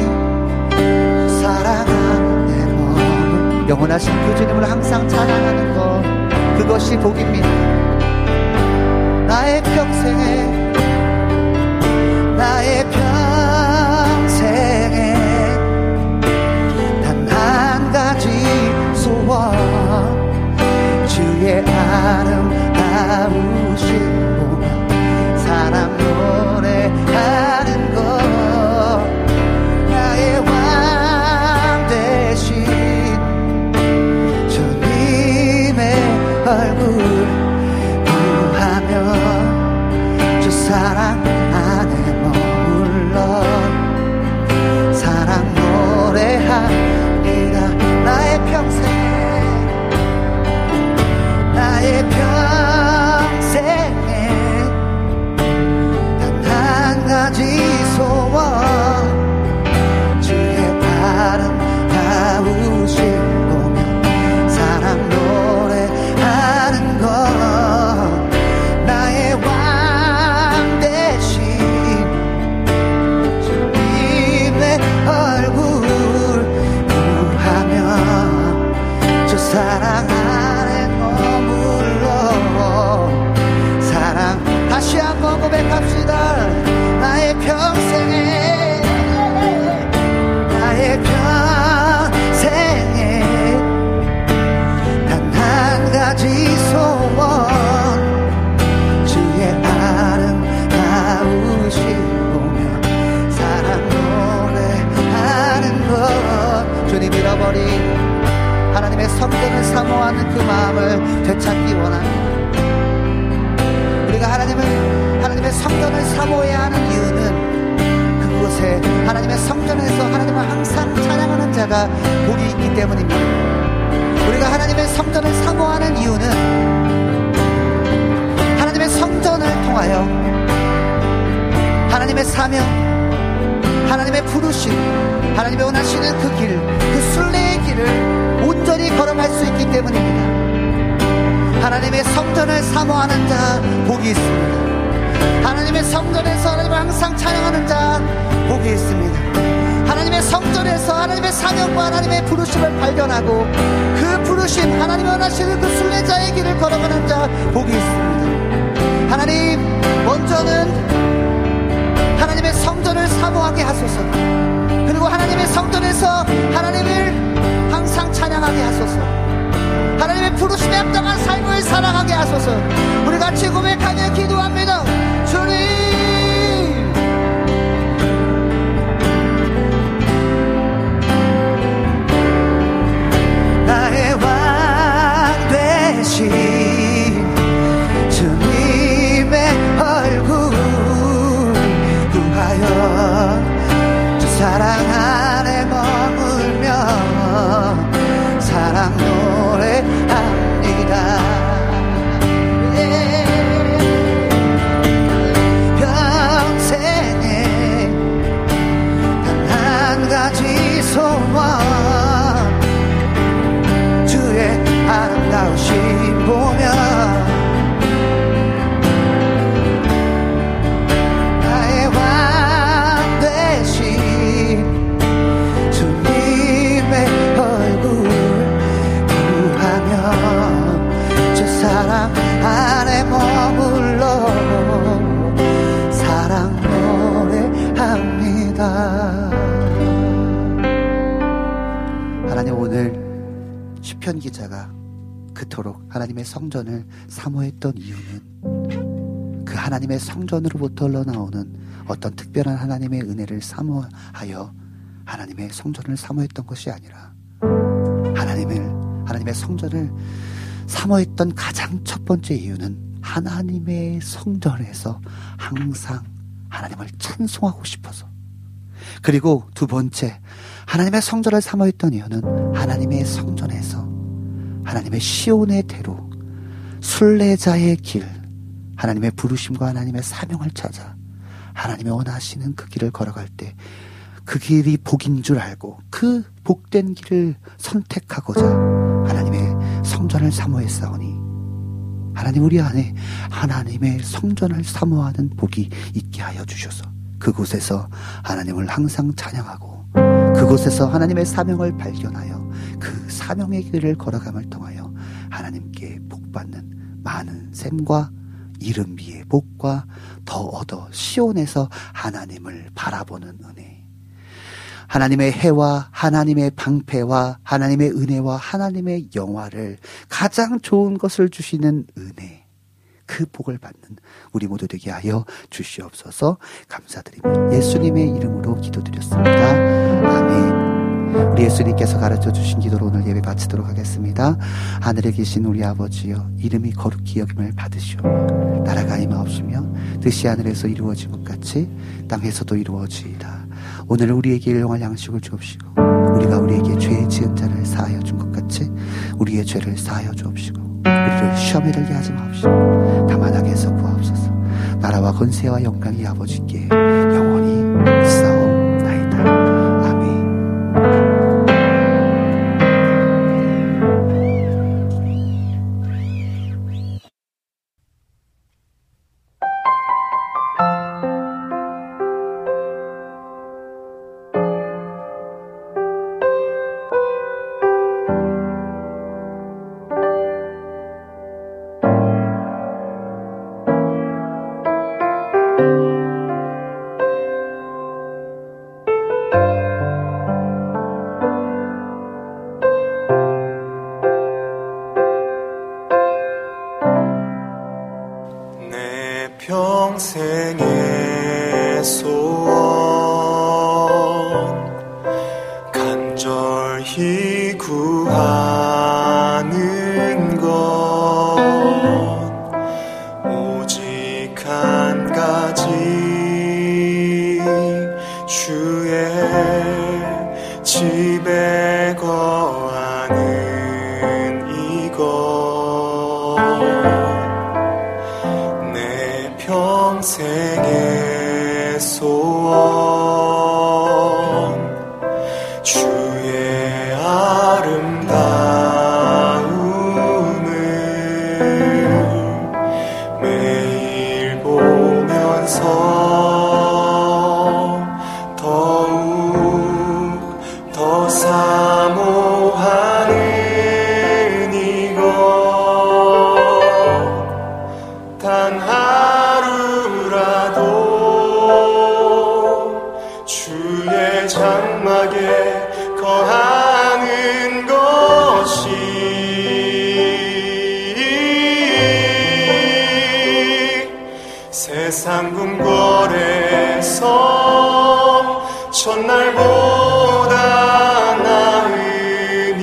S3: 사랑 안에 머물 영원하신 그 주님을 항상 찬양하는 것, 그것이 복입니다. 나의 평생에 단 한 가지 소원, 주의 아름다우신 보며 사랑 노래하는 것. 나의 왕 대신 주님의 얼굴 구하며 주 사랑 안에 머물러 사랑 노래합니다. 나의 평생에 단 한 가지 소원, 주의 아름다우신 보며 사랑 노래하는 것. 나의 왕 대신 주님의 얼굴 구하며 주 사랑 안에 머물러 사랑. 다시 한번 고백합시다. 나의 평생에 단 한 가지 소원, 주의 아름다우신 보며 사랑 노래하는 것. 주님 잃어버린 하나님의 성전을 사모하는 그 마음을 되찾기 원합니다. 우리가 하나님의 성전을 사모해야 하는 이유는 그곳에 하나님의 성전에서 하나님을 항상 찬양하는 자가 복이 있기 때문입니다. 우리가 하나님의 성전을 사모하는 이유는 하나님의 성전을 통하여 하나님의 사명, 하나님의 부르심, 하나님의 원하시는 그 길, 그 순례의 길을 온전히 걸어갈 수 있기 때문입니다. 하나님의 성전을 사모하는 자 복이 있습니다. 하나님의 성전에서 하나님을 항상 찬양하는 자 복이 있습니다.
S6: 하나님의 성전에서 하나님의 사명과 하나님의 부르심을 발견하고 그 부르심 하나님이 원하시는 그 순례자의 길을 걸어가는 자 복이 있습니다. 하나님, 먼저는 하나님의 성전을 사모하게 하소서. 그리고 하나님의 성전에서 하나님을 항상 찬양하게 하소서. 하나님의 부르심에 합당한 삶을 살아가게 하소서. 우리 같이 고백하며 기도합니다. 주님, 나의 왕 되신 주님의 얼굴 구하여 주 사랑 안에 머물며 사랑 노래합니다. 평생에 단 한 가지 소원, 주의 아름다우신 보며 나의 왕 되신 주님의 얼굴 구하며 주 사랑 안에 머물러 사랑 노래합니다. 하나님, 오늘 시편 기자가 그토록 하나님의 성전을 사모했던 이유는 그 하나님의 성전으로부터 흘러나오는 어떤 특별한 하나님의 은혜를 사모하여 하나님의 성전을 사모했던 것이 아니라 하나님의 성전을 사모했던 가장 첫 번째 이유는 하나님의 성전에서 항상 하나님을 찬송하고 싶어서, 그리고 두 번째, 하나님의 성전을 사모했던 이유는 하나님의 성전에서 하나님의 시온의 대로 순례자의 길, 하나님의 부르심과 하나님의 사명을 찾아 하나님의 원하시는 그 길을 걸어갈 때 그 길이 복인 줄 알고 그 복된 길을 선택하고자 하나님의 성전을 사모했사오니, 하나님, 우리 안에 하나님의 성전을 사모하는 복이 있게 하여 주셔서 그곳에서 하나님을 항상 찬양하고 그곳에서 하나님의 사명을 발견하여 그 사명의 길을 걸어감을 통하여 하나님께 복받는 많은 샘과 이름 위의 복과 더 얻어 시온에서 하나님을 바라보는 은혜, 하나님의 해와 하나님의 방패와 하나님의 은혜와 하나님의 영화를 가장 좋은 것을 주시는 은혜, 그 복을 받는 우리 모두 되게 하여 주시옵소서. 감사드리며 예수님의 이름으로 기도드렸습니다. 아멘. 우리 예수님께서 가르쳐 주신 기도로 오늘 예배 마치도록 하겠습니다. 하늘에 계신 우리 아버지여, 이름이 거룩히 여김을 받으시오며 나라가 임하옵시며 뜻이 하늘에서 이루어진 것 같이 땅에서도 이루어지이다. 오늘 우리에게 일용할 양식을 주옵시고 우리가 우리에게 죄 지은 자를 사하여 준 것 같이 우리의 죄를 사하여 주옵시고 우리를 시험에 들게 하지 마옵시고 다만 악에서 구하옵소서. 나라와 권세와 영광이 아버지께 영원히 있사옵나이다. 아멘.
S7: 첫날보다 나으니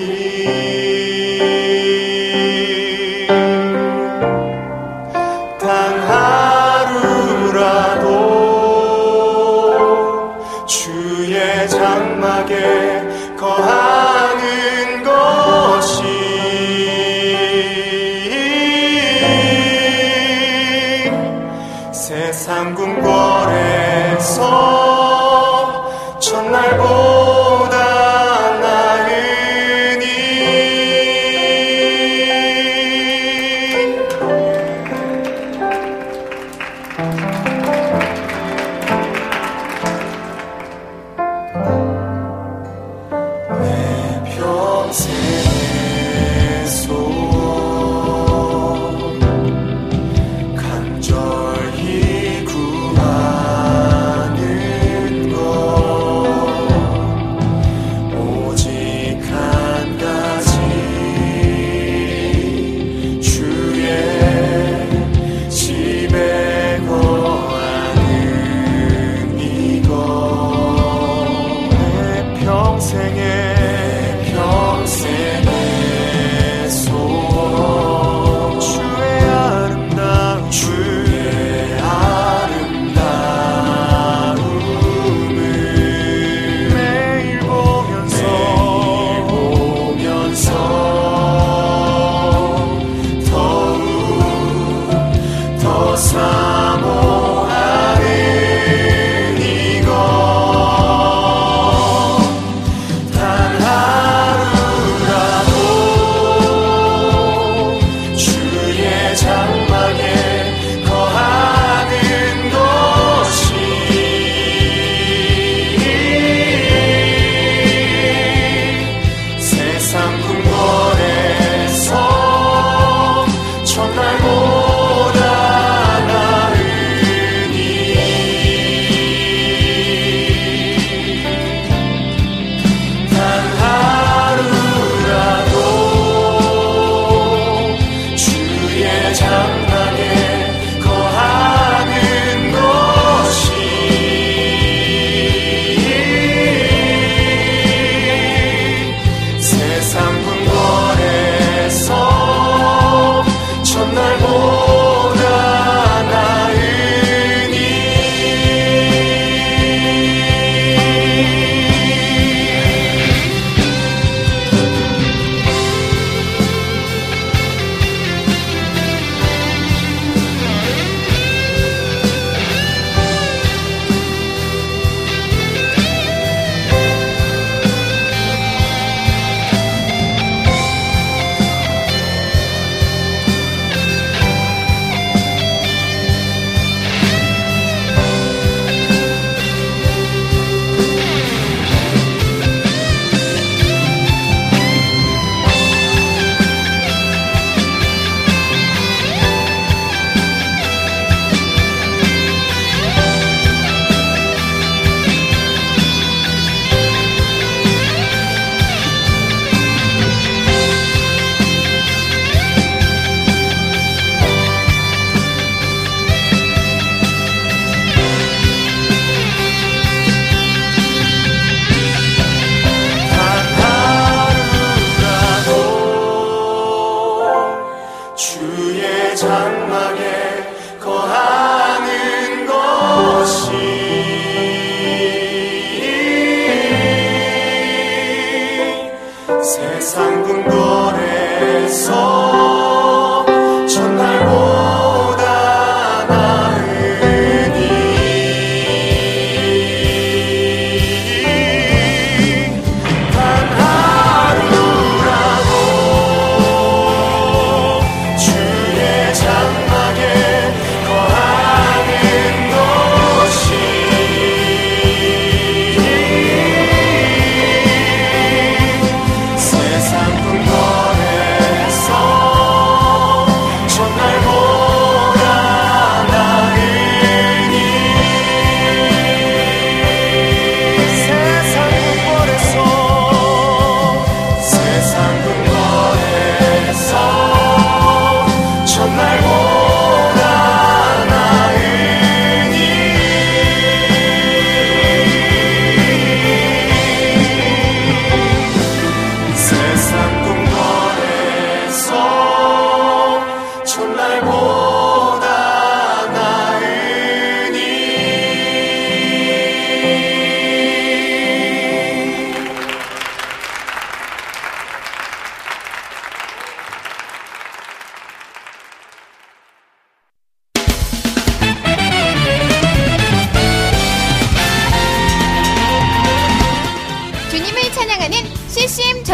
S7: 단 하루라도 주의 장막에 거하는 것이 세상 궁궐에서 첫날보다 나으니 내 평생의 소원 간절히 구하는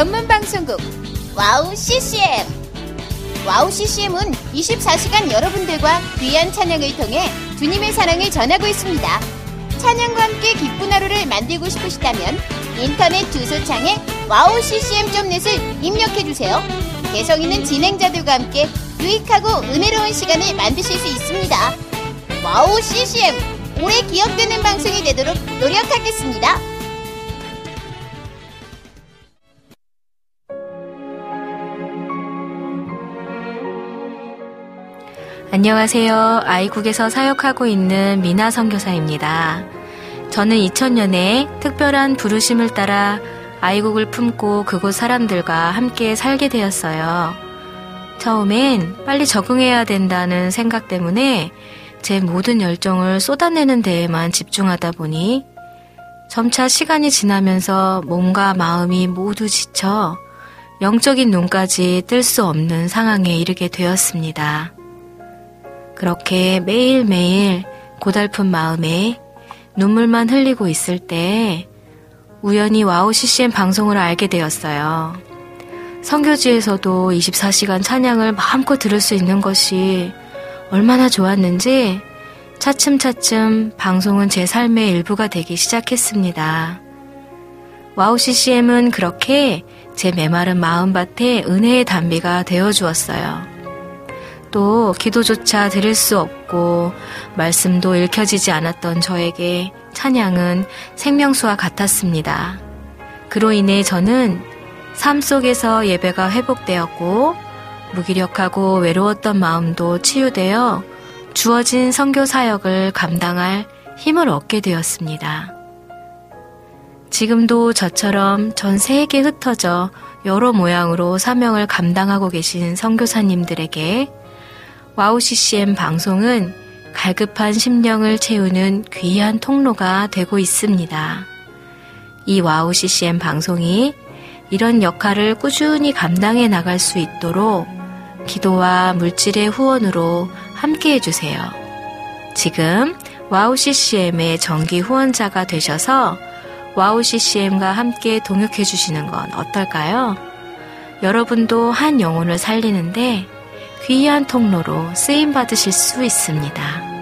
S8: 전문 방송국 와우 CCM. 와우 CCM은 24시간 여러분들과 귀한 찬양을 통해 주님의 사랑을 전하고 있습니다. 찬양과 함께 기쁜 하루를 만들고 싶으시다면 인터넷 주소창에 wowccm.net을 입력해주세요. 개성 있는 진행자들과 함께 유익하고 은혜로운 시간을 만드실 수 있습니다. 와우 CCM, 오래 기억되는 방송이 되도록 노력하겠습니다.
S9: 안녕하세요. 아이국에서 사역하고 있는 미나 선교사입니다. 저는 2000년에 특별한 부르심을 따라 아이국을 품고 그곳 사람들과 함께 살게 되었어요. 처음엔 빨리 적응해야 된다는 생각 때문에 제 모든 열정을 쏟아내는 데에만 집중하다 보니 점차 시간이 지나면서 몸과 마음이 모두 지쳐 영적인 눈까지 뜰 수 없는 상황에 이르게 되었습니다. 그렇게 매일매일 고달픈 마음에 눈물만 흘리고 있을 때 우연히 와우 CCM 방송을 알게 되었어요. 선교지에서도 24시간 찬양을 마음껏 들을 수 있는 것이 얼마나 좋았는지 차츰차츰 방송은 제 삶의 일부가 되기 시작했습니다. 와우 CCM은 그렇게 제 메마른 마음밭에 은혜의 단비가 되어주었어요. 또 기도조차 드릴 수 없고 말씀도 읽혀지지 않았던 저에게 찬양은 생명수와 같았습니다. 그로 인해 저는 삶 속에서 예배가 회복되었고 무기력하고 외로웠던 마음도 치유되어 주어진 선교 사역을 감당할 힘을 얻게 되었습니다. 지금도 저처럼 전 세계에 흩어져 여러 모양으로 사명을 감당하고 계신 선교사님들에게 와우 CCM 방송은 갈급한 심령을 채우는 귀한 통로가 되고 있습니다. 이 와우 CCM 방송이 이런 역할을 꾸준히 감당해 나갈 수 있도록 기도와 물질의 후원으로 함께 해주세요. 지금 와우 CCM의 정기 후원자가 되셔서 와우 CCM과 함께 동역해 주시는 건 어떨까요? 여러분도 한 영혼을 살리는데 귀한 통로로 쓰임받으실 수 있습니다.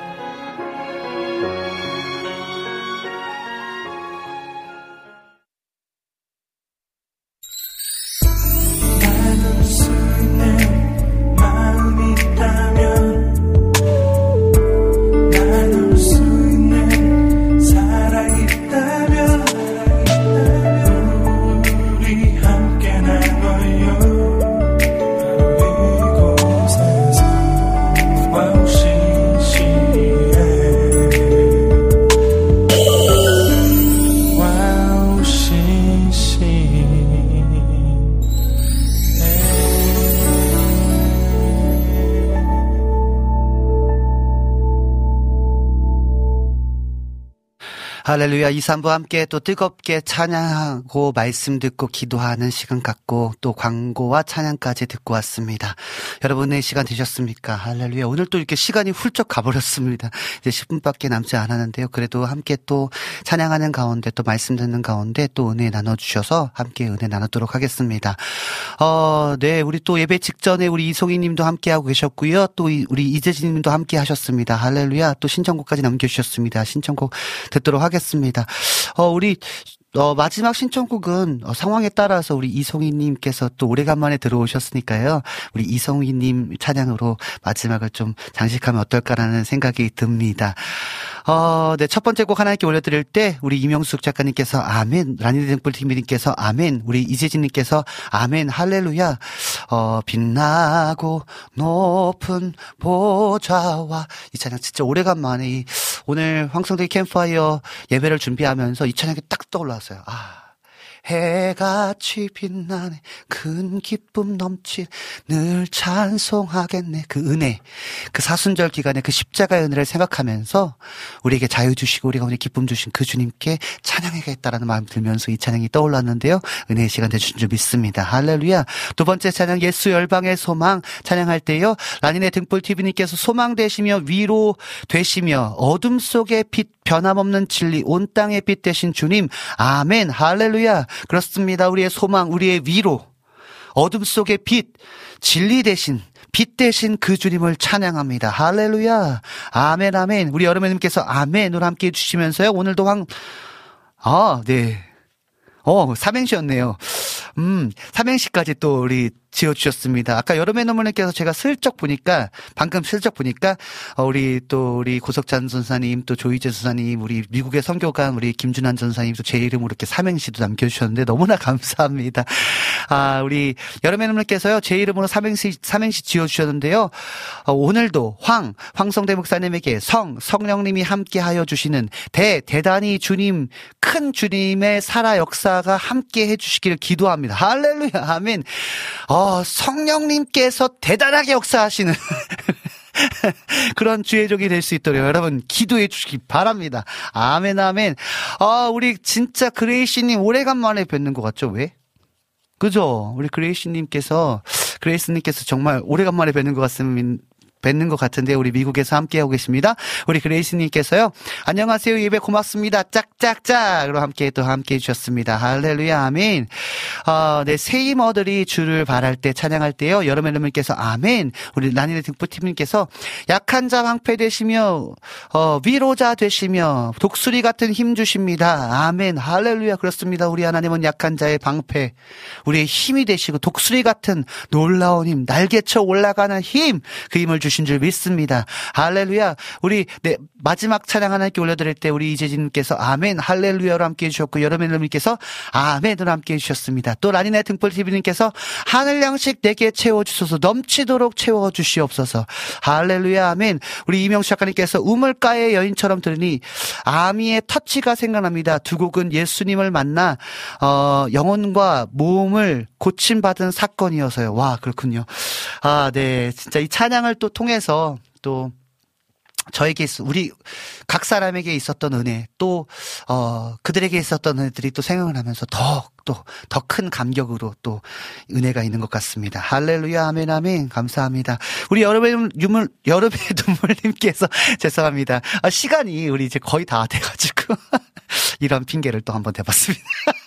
S3: 할렐루야. 2, 3부 함께 또 뜨겁게 찬양하고 말씀 듣고 기도하는 시간 갖고 또 광고와 찬양까지 듣고 왔습니다. 여러분의 시간 되셨습니까? 할렐루야. 오늘 또 이렇게 시간이 훌쩍 가버렸습니다. 이제 10분밖에 남지 않았는데요. 그래도 함께 또 찬양하는 가운데 또 말씀 듣는 가운데 또 은혜 나눠주셔서 함께 은혜 나누도록 하겠습니다. 네. 우리 또 예배 직전에 우리 이송희 님도 함께 하고 계셨고요. 또 우리 이재진 님도 함께 하셨습니다. 할렐루야. 또 신청곡까지 남겨주셨습니다. 신청곡 듣도록 하겠습니다. 우리 마지막 신청곡은 상황에 따라서 우리 이송희님께서 또 오래간만에 들어오셨으니까요. 우리 이송희님 찬양으로 마지막을 좀 장식하면 어떨까라는 생각이 듭니다. 네, 첫 번째 곡 하나님께 올려드릴 때 우리 이명숙 작가님께서 아멘, 라니네 등불TV님께서 아멘, 우리 이재진님께서 아멘, 할렐루야. 빛나고 높은 보좌와 이 찬양 진짜 오래간만에 오늘 황성대 캠프파이어 예배를 준비하면서 이 찬양이 딱 떠올랐어요. 해같이 빛나네 큰 기쁨 넘칠 늘 찬송하겠네. 그 은혜, 그 사순절 기간에 그 십자가의 은혜를 생각하면서 우리에게 자유 주시고 우리가 오늘 기쁨 주신 그 주님께 찬양해야겠다라는 마음이 들면서 이 찬양이 떠올랐는데요. 은혜의 시간 되신 줄 믿습니다. 할렐루야. 두 번째 찬양 예수 열방의 소망 찬양할 때요. 라니네 등불TV님께서 소망 되시며 위로 되시며 어둠 속의 빛 변함없는 진리, 온 땅의 빛 되신 주님. 아멘. 할렐루야. 그렇습니다. 우리의 소망, 우리의 위로, 어둠 속의 빛, 진리 대신, 빛 대신 그 주님을 찬양합니다. 할렐루야. 아멘, 아멘. 우리 여러분님께서 아멘으로 함께 해주시면서요. 오늘도 네. 삼행시였네요. 삼행시까지 또 우리 지어주셨습니다. 아까 여름의 눈물님께서 제가 방금 슬쩍 보니까, 우리 고석찬 전사님, 또 조이재 전사님, 우리 미국의 선교관, 우리 김준환 전사님, 또 제 이름으로 이렇게 삼행시도 남겨주셨는데 너무나 감사합니다. 우리 여름의 눈물님께서요, 제 이름으로 삼행시 지어주셨는데요. 오늘도 황성대 목사님에게 성령님이 함께 하여 주시는 대단히 주님, 큰 주님의 살아 역사가 함께 해주시기를 기도합니다. 할렐루야. 아멘. 성령님께서 대단하게 역사하시는 그런 주의 종이 될 수 있도록 여러분 기도해 주시기 바랍니다. 아멘, 아멘. 우리 진짜 그레이시님 오래간만에 뵙는 것 같죠? 왜? 그죠? 우리 그레이스님께서 정말 오래간만에 뵙는 것 같은데 우리 미국에서 함께하고 계십니다. 우리 그레이스님께서요. 안녕하세요. 예배 고맙습니다. 짝짝짝으로 함께 해주셨습니다. 할렐루야. 아멘. 네, 세이머들이 주를 바랄 때 찬양할 때요. 여러분들께서 아멘. 우리 라니네 등불팀님께서 약한 자 방패 되시며 위로자 되시며 독수리 같은 힘 주십니다. 아멘. 할렐루야. 그렇습니다. 우리 하나님은 약한 자의 방패, 우리의 힘이 되시고 독수리 같은 놀라운 힘, 날개쳐 올라가는 힘, 그 힘을 주신 줄 믿습니다. 할렐루야. 우리 마지막 찬양 하나님께 올려드릴 때 우리 이재진님께서 아멘 할렐루야로 함께 해주셨고 여러분들께서 아멘으로 함께 해주셨습니다. 또 라니네 등불TV님께서 하늘 양식 내게 채워주소서, 넘치도록 채워주시옵소서. 할렐루야. 아멘. 우리 이명수 작가님께서 우물가의 여인처럼 들으니 아미의 터치가 생각납니다. 두 곡은 예수님을 만나 영혼과 몸을 고침받은 사건이어서요. 와, 그렇군요. 네. 진짜 이 찬양을 또 통해서 또 저에게 우리 각 사람에게 있었던 은혜, 또 그들에게 있었던 은혜들이 또 생각을 하면서 더 큰 감격으로 또 은혜가 있는 것 같습니다. 할렐루야. 아멘, 아멘. 감사합니다. 우리 여름의 눈물님께서 죄송합니다. 시간이 우리 이제 거의 다 돼가지고 이런 핑계를 또 한번 대봤습니다.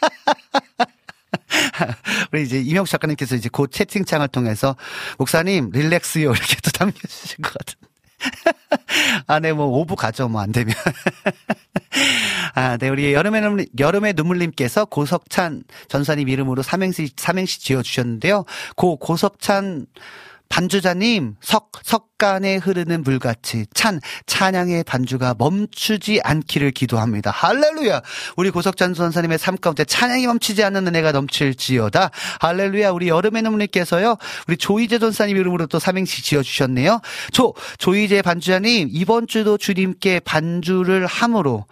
S3: 우리 이제 이명수 작가님께서 이제 그 채팅창을 통해서 목사님 릴렉스요 이렇게 또 남겨주신 것 같은데. 네, 오부 가죠, 안 되면. 네, 우리 여름의 눈물님께서 고석찬 전사님 이름으로 삼행시 지어주셨는데요. 고석찬 반주자님, 석간에 흐르는 물같이 찬양의 반주가 멈추지 않기를 기도합니다. 할렐루야. 우리 고석찬 전사님의 삶 가운데 찬양이 멈추지 않는 은혜가 넘칠지어다. 할렐루야. 우리 여름의 눈물님께서요, 우리 조이재 전사님 이름으로 또 삼행시 지어주셨네요. 조이재 반주자님, 이번 주도 주님께 반주를 함으로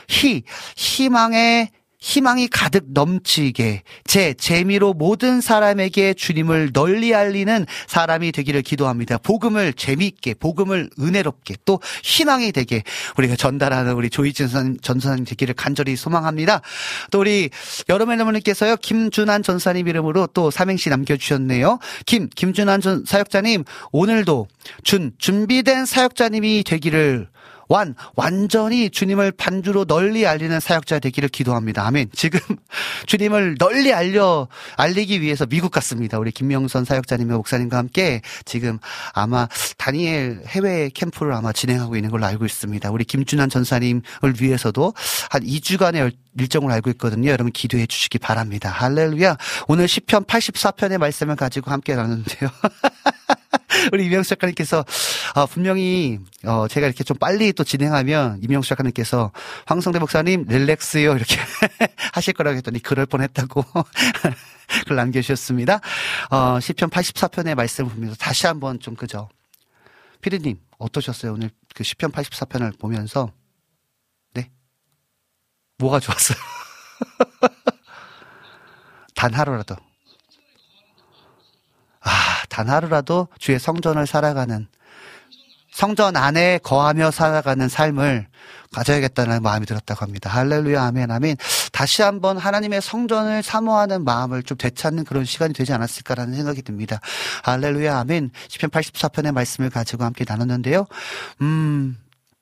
S3: 희망이 가득 넘치게 재미로 모든 사람에게 주님을 널리 알리는 사람이 되기를 기도합니다. 복음을 재미있게, 복음을 은혜롭게, 또 희망이 되게 우리가 전달하는 우리 조이진 전사님 되기를 간절히 소망합니다. 또 우리 여름의 나무님께서요, 김준환 전사님 이름으로 또 삼행시 남겨주셨네요. 김준환 사역자님, 오늘도 준비된 사역자님이 되기를 완전히 주님을 반주로 널리 알리는 사역자 되기를 기도합니다. 아멘. 지금 주님을 널리 알리기 위해서 미국 갔습니다. 우리 김명선 사역자님의 목사님과 함께 지금 아마 다니엘 해외 캠프를 아마 진행하고 있는 걸로 알고 있습니다. 우리 김준환 전사님을 위해서도 한 2주간의 일정을 알고 있거든요. 여러분 기도해 주시기 바랍니다. 할렐루야. 오늘 시편 84편의 말씀을 가지고 함께 나누는데요. 우리 이명수 작가님께서 분명히 제가 이렇게 좀 빨리 또 진행하면 이명수 작가님께서 황성대 목사님 릴렉스요 이렇게 하실 거라고 했더니 그럴 뻔했다고 글 남겨주셨습니다. 시편 84편의 말씀을 보면서 다시 한번 좀 그죠. 피디님 어떠셨어요? 오늘 그 시편 84편을 보면서 네? 뭐가 좋았어요? 단 하루라도. 단 하루라도 주의 성전을 살아가는, 성전 안에 거하며 살아가는 삶을 가져야겠다는 마음이 들었다고 합니다. 할렐루야. 아멘, 아멘. 다시 한번 하나님의 성전을 사모하는 마음을 좀 되찾는 그런 시간이 되지 않았을까라는 생각이 듭니다. 할렐루야. 아멘. 시편 84편의 말씀을 가지고 함께 나눴는데요.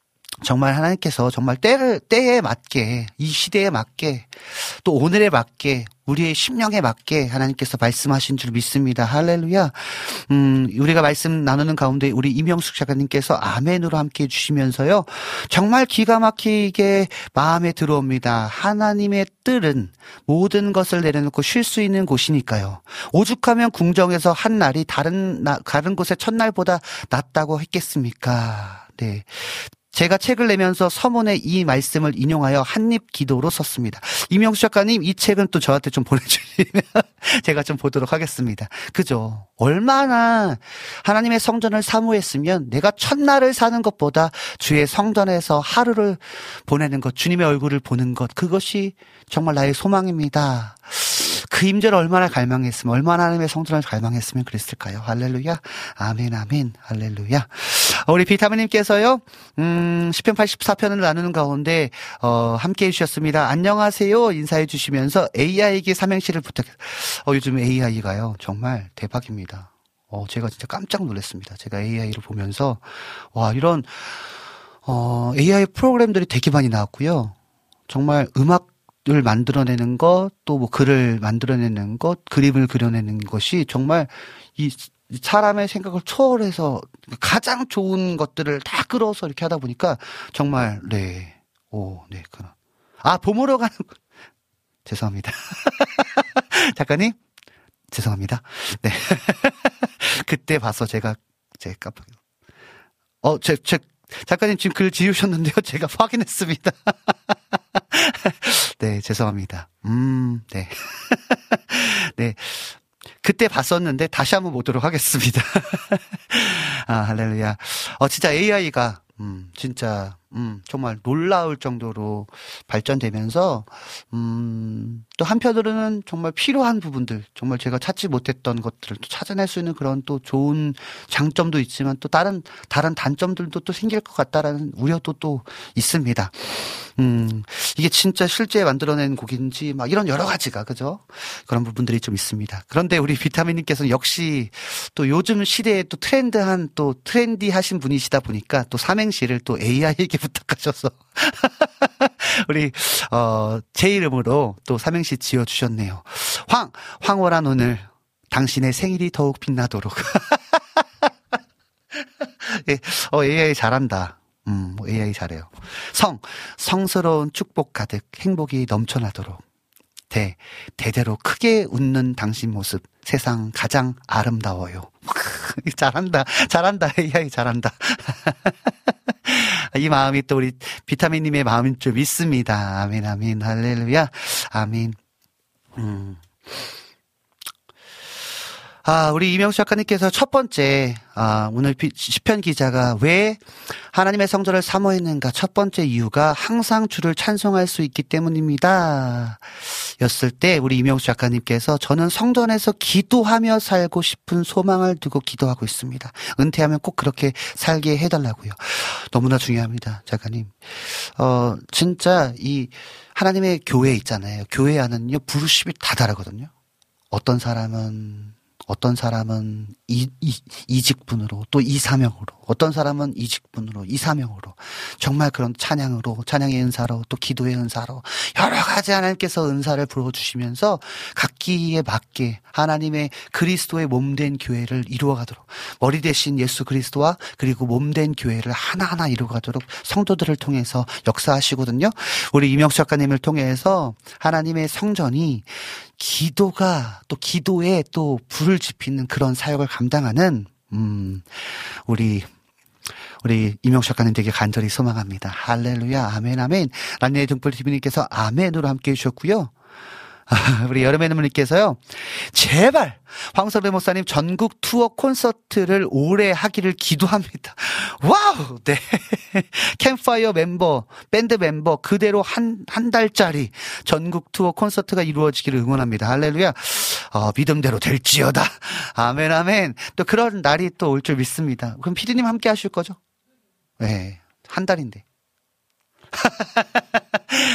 S3: 정말 하나님께서 정말 때에 맞게, 이 시대에 맞게, 또 오늘에 맞게, 우리의 심령에 맞게 하나님께서 말씀하신 줄 믿습니다. 할렐루야. 우리가 말씀 나누는 가운데 우리 이명숙 작가님께서 아멘으로 함께 해주시면서요. 정말 기가 막히게 마음에 들어옵니다. 하나님의 뜰은 모든 것을 내려놓고 쉴 수 있는 곳이니까요. 오죽하면 궁정에서 한 날이 다른 곳의 첫날보다 낫다고 했겠습니까? 네. 제가 책을 내면서 서문에 이 말씀을 인용하여 한입 기도로 썼습니다. 이명수 작가님, 이 책은 또 저한테 좀 보내주시면 제가 좀 보도록 하겠습니다. 그죠? 얼마나 하나님의 성전을 사모했으면 내가 첫날을 사는 것보다 주의 성전에서 하루를 보내는 것, 주님의 얼굴을 보는 것, 그것이 정말 나의 소망입니다. 그 임재를 얼마나 갈망했으면, 얼마나 하나님의 성전을 갈망했으면 그랬을까요? 할렐루야. 아멘, 아멘. 할렐루야. 우리 비타민님께서요, 시편 84편을 나누는 가운데, 함께 해주셨습니다. 안녕하세요. 인사해 주시면서 AI에게 삼행시를 부탁해요. 요즘 AI가요, 정말 대박입니다. 제가 진짜 깜짝 놀랐습니다. 제가 AI를 보면서, 이런, AI 프로그램들이 되게 많이 나왔고요. 정말 음악을 만들어내는 것, 또 뭐 글을 만들어내는 것, 그림을 그려내는 것이 정말 이 사람의 생각을 초월해서 가장 좋은 것들을 다 끌어서 이렇게 하다 보니까 정말, 네. 네. 봄으로 가는, 죄송합니다. 작가님? 죄송합니다. 네. 그때 봐서 제가 깜빡. 작가님 지금 글 지우셨는데요. 제가 확인했습니다. 네, 죄송합니다. 네. 네. 그때 봤었는데 다시 한번 보도록 하겠습니다. 할렐루야. 진짜 AI가, 진짜, 정말 놀라울 정도로 발전되면서, 또 한편으로는 정말 필요한 부분들, 정말 제가 찾지 못했던 것들을 또 찾아낼 수 있는 그런 또 좋은 장점도 있지만 또 다른 단점들도 또 생길 것 같다라는 우려도 또 있습니다. 이게 진짜 실제 만들어낸 곡인지 막 이런 여러 가지가, 그죠? 그런 부분들이 좀 있습니다. 그런데 우리 비타민님께서는 역시 또 요즘 시대에 또 트렌디하신 분이시다 보니까 또 삼행시를 또 AI에게 부탁하셔서 우리 제 이름으로 또 삼행시 지어주셨네요. 황홀한 오늘 당신의 생일이 더욱 빛나도록. 예, AI 잘한다. AI 잘해요. 성스러운 축복 가득 행복이 넘쳐나도록. 대대로 크게 웃는 당신 모습 세상 가장 아름다워요. 잘한다. AI 잘한다. 이 마음이 또 우리 비타민님의 마음인 줄 믿습니다. 아멘, 아멘, 할렐루야. 아멘. 우리 이명수 작가님께서 첫 번째, 오늘 시편 기자가 왜 하나님의 성전을 사모했는가? 첫 번째 이유가 항상 주를 찬송할 수 있기 때문입니다. 였을 때, 우리 이명수 작가님께서 저는 성전에서 기도하며 살고 싶은 소망을 두고 기도하고 있습니다. 은퇴하면 꼭 그렇게 살게 해달라고요. 너무나 중요합니다, 작가님. 진짜 이 하나님의 교회 있잖아요. 교회 안은요, 부르심이 다 다르거든요. 어떤 사람은 이직분으로 또 이사명으로, 어떤 사람은 이직분으로 이사명으로, 정말 그런 찬양의 은사로 또 기도의 은사로 여러 가지 하나님께서 은사를 부어주시면서 각기에 맞게 하나님의 그리스도의 몸된 교회를 이루어가도록, 머리 대신 예수 그리스도와 그리고 몸된 교회를 하나하나 이루어가도록 성도들을 통해서 역사하시거든요. 우리 이명수 작가님을 통해서 하나님의 성전이 기도가 또 기도에 또 불을 지피는 그런 사역을 감당하는 우리 이명수 작가님 되게 간절히 소망합니다. 할렐루야. 아멘, 아멘. 란네의 등불TV님께서 아멘으로 함께 해주셨고요. 우리 여름의 눈물님께서요, 제발 황석래 목사님 전국 투어 콘서트를 오래 하기를 기도합니다. 와우. 네. 캠파이어 밴드 멤버 그대로 한 달짜리 전국 투어 콘서트가 이루어지기를 응원합니다. 할렐루야. 믿음대로 될지어다. 아멘, 아멘. 또 그런 날이 또 올 줄 믿습니다. 그럼 피디님 함께 하실 거죠? 네. 한 달인데.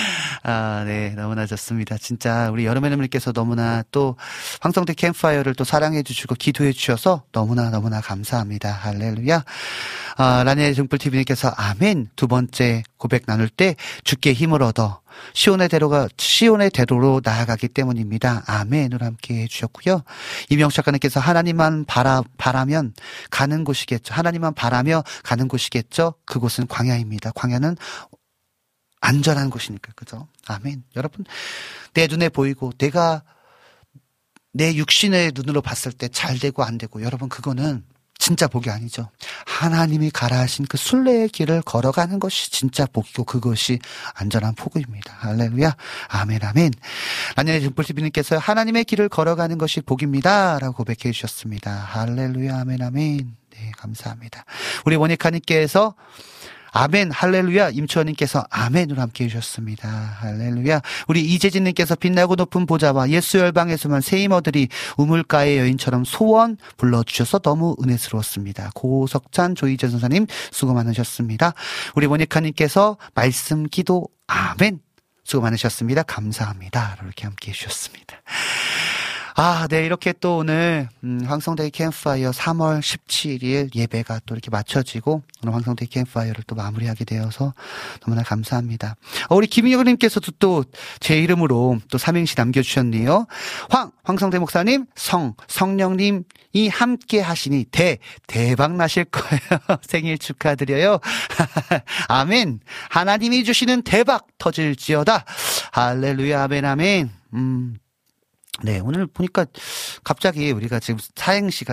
S3: 네, 너무나 좋습니다. 진짜 우리 여름에님께서 너무나 또 황성대 캠프파이어를 또 사랑해 주시고 기도해 주셔서 너무나 감사합니다. 할렐루야. 라니의 등불TV님께서 아멘. 두 번째 고백 나눌 때 주께 힘을 얻어 시온의 대로로 나아가기 때문입니다. 아멘으로 함께 해주셨고요. 이명수 작가님께서 하나님만 바라면 가는 곳이겠죠. 하나님만 바라며 가는 곳이겠죠. 그곳은 광야입니다. 광야는 안전한 곳이니까, 그죠? 아멘. 여러분, 내 눈에 보이고 내가 내 육신의 눈으로 봤을 때 잘 되고 안 되고, 여러분 그거는 진짜 복이 아니죠. 하나님이 가라 하신 그 순례의 길을 걸어가는 것이 진짜 복이고 그것이 안전한 포구입니다. 할렐루야. 아멘 아멘. 라니네 등불TV님께서 하나님의 길을 걸어가는 것이 복입니다 라고 고백해 주셨습니다. 할렐루야. 아멘 아멘. 네, 감사합니다. 우리 모니카님께서 아멘, 할렐루야. 임초원님께서 아멘으로 함께 해주셨습니다. 할렐루야. 우리 이재진님께서 빛나고 높은 보좌와 예수 열방에서만 새 힘어들이 우물가의 여인처럼 소원 불러주셔서 너무 은혜스러웠습니다. 고석찬 조희재 선사님 수고 많으셨습니다. 우리 모니카님께서 말씀 기도 아멘 수고 많으셨습니다. 감사합니다. 이렇게 함께 해주셨습니다. 네, 이렇게 또 오늘, 황성대 캠프파이어 3월 17일 예배가 또 이렇게 맞춰지고, 오늘 황성대 캠프파이어를 또 마무리하게 되어서 너무나 감사합니다. 우리 김희영님께서도 또 제 이름으로 또 삼행시 남겨주셨네요. 황성대 목사님, 성령님이 함께 하시니 대박 나실 거예요. 생일 축하드려요. 아멘. 하나님이 주시는 대박 터질지어다. 할렐루야, 아멘, 아멘. 네, 오늘 보니까 갑자기 우리가 지금 사행시가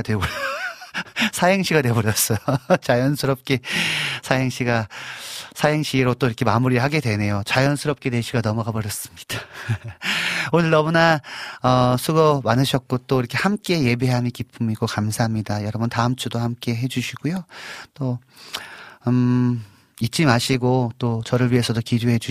S3: 돼버렸어요. 자연스럽게 사행시로 또 이렇게 마무리하게 되네요. 자연스럽게 4시가 넘어가 버렸습니다. 오늘 너무나, 수고 많으셨고 또 이렇게 함께 예배함이 기쁨이고 감사합니다. 여러분 다음 주도 함께 해주시고요. 또, 잊지 마시고 또 저를 위해서도 기도해 주시고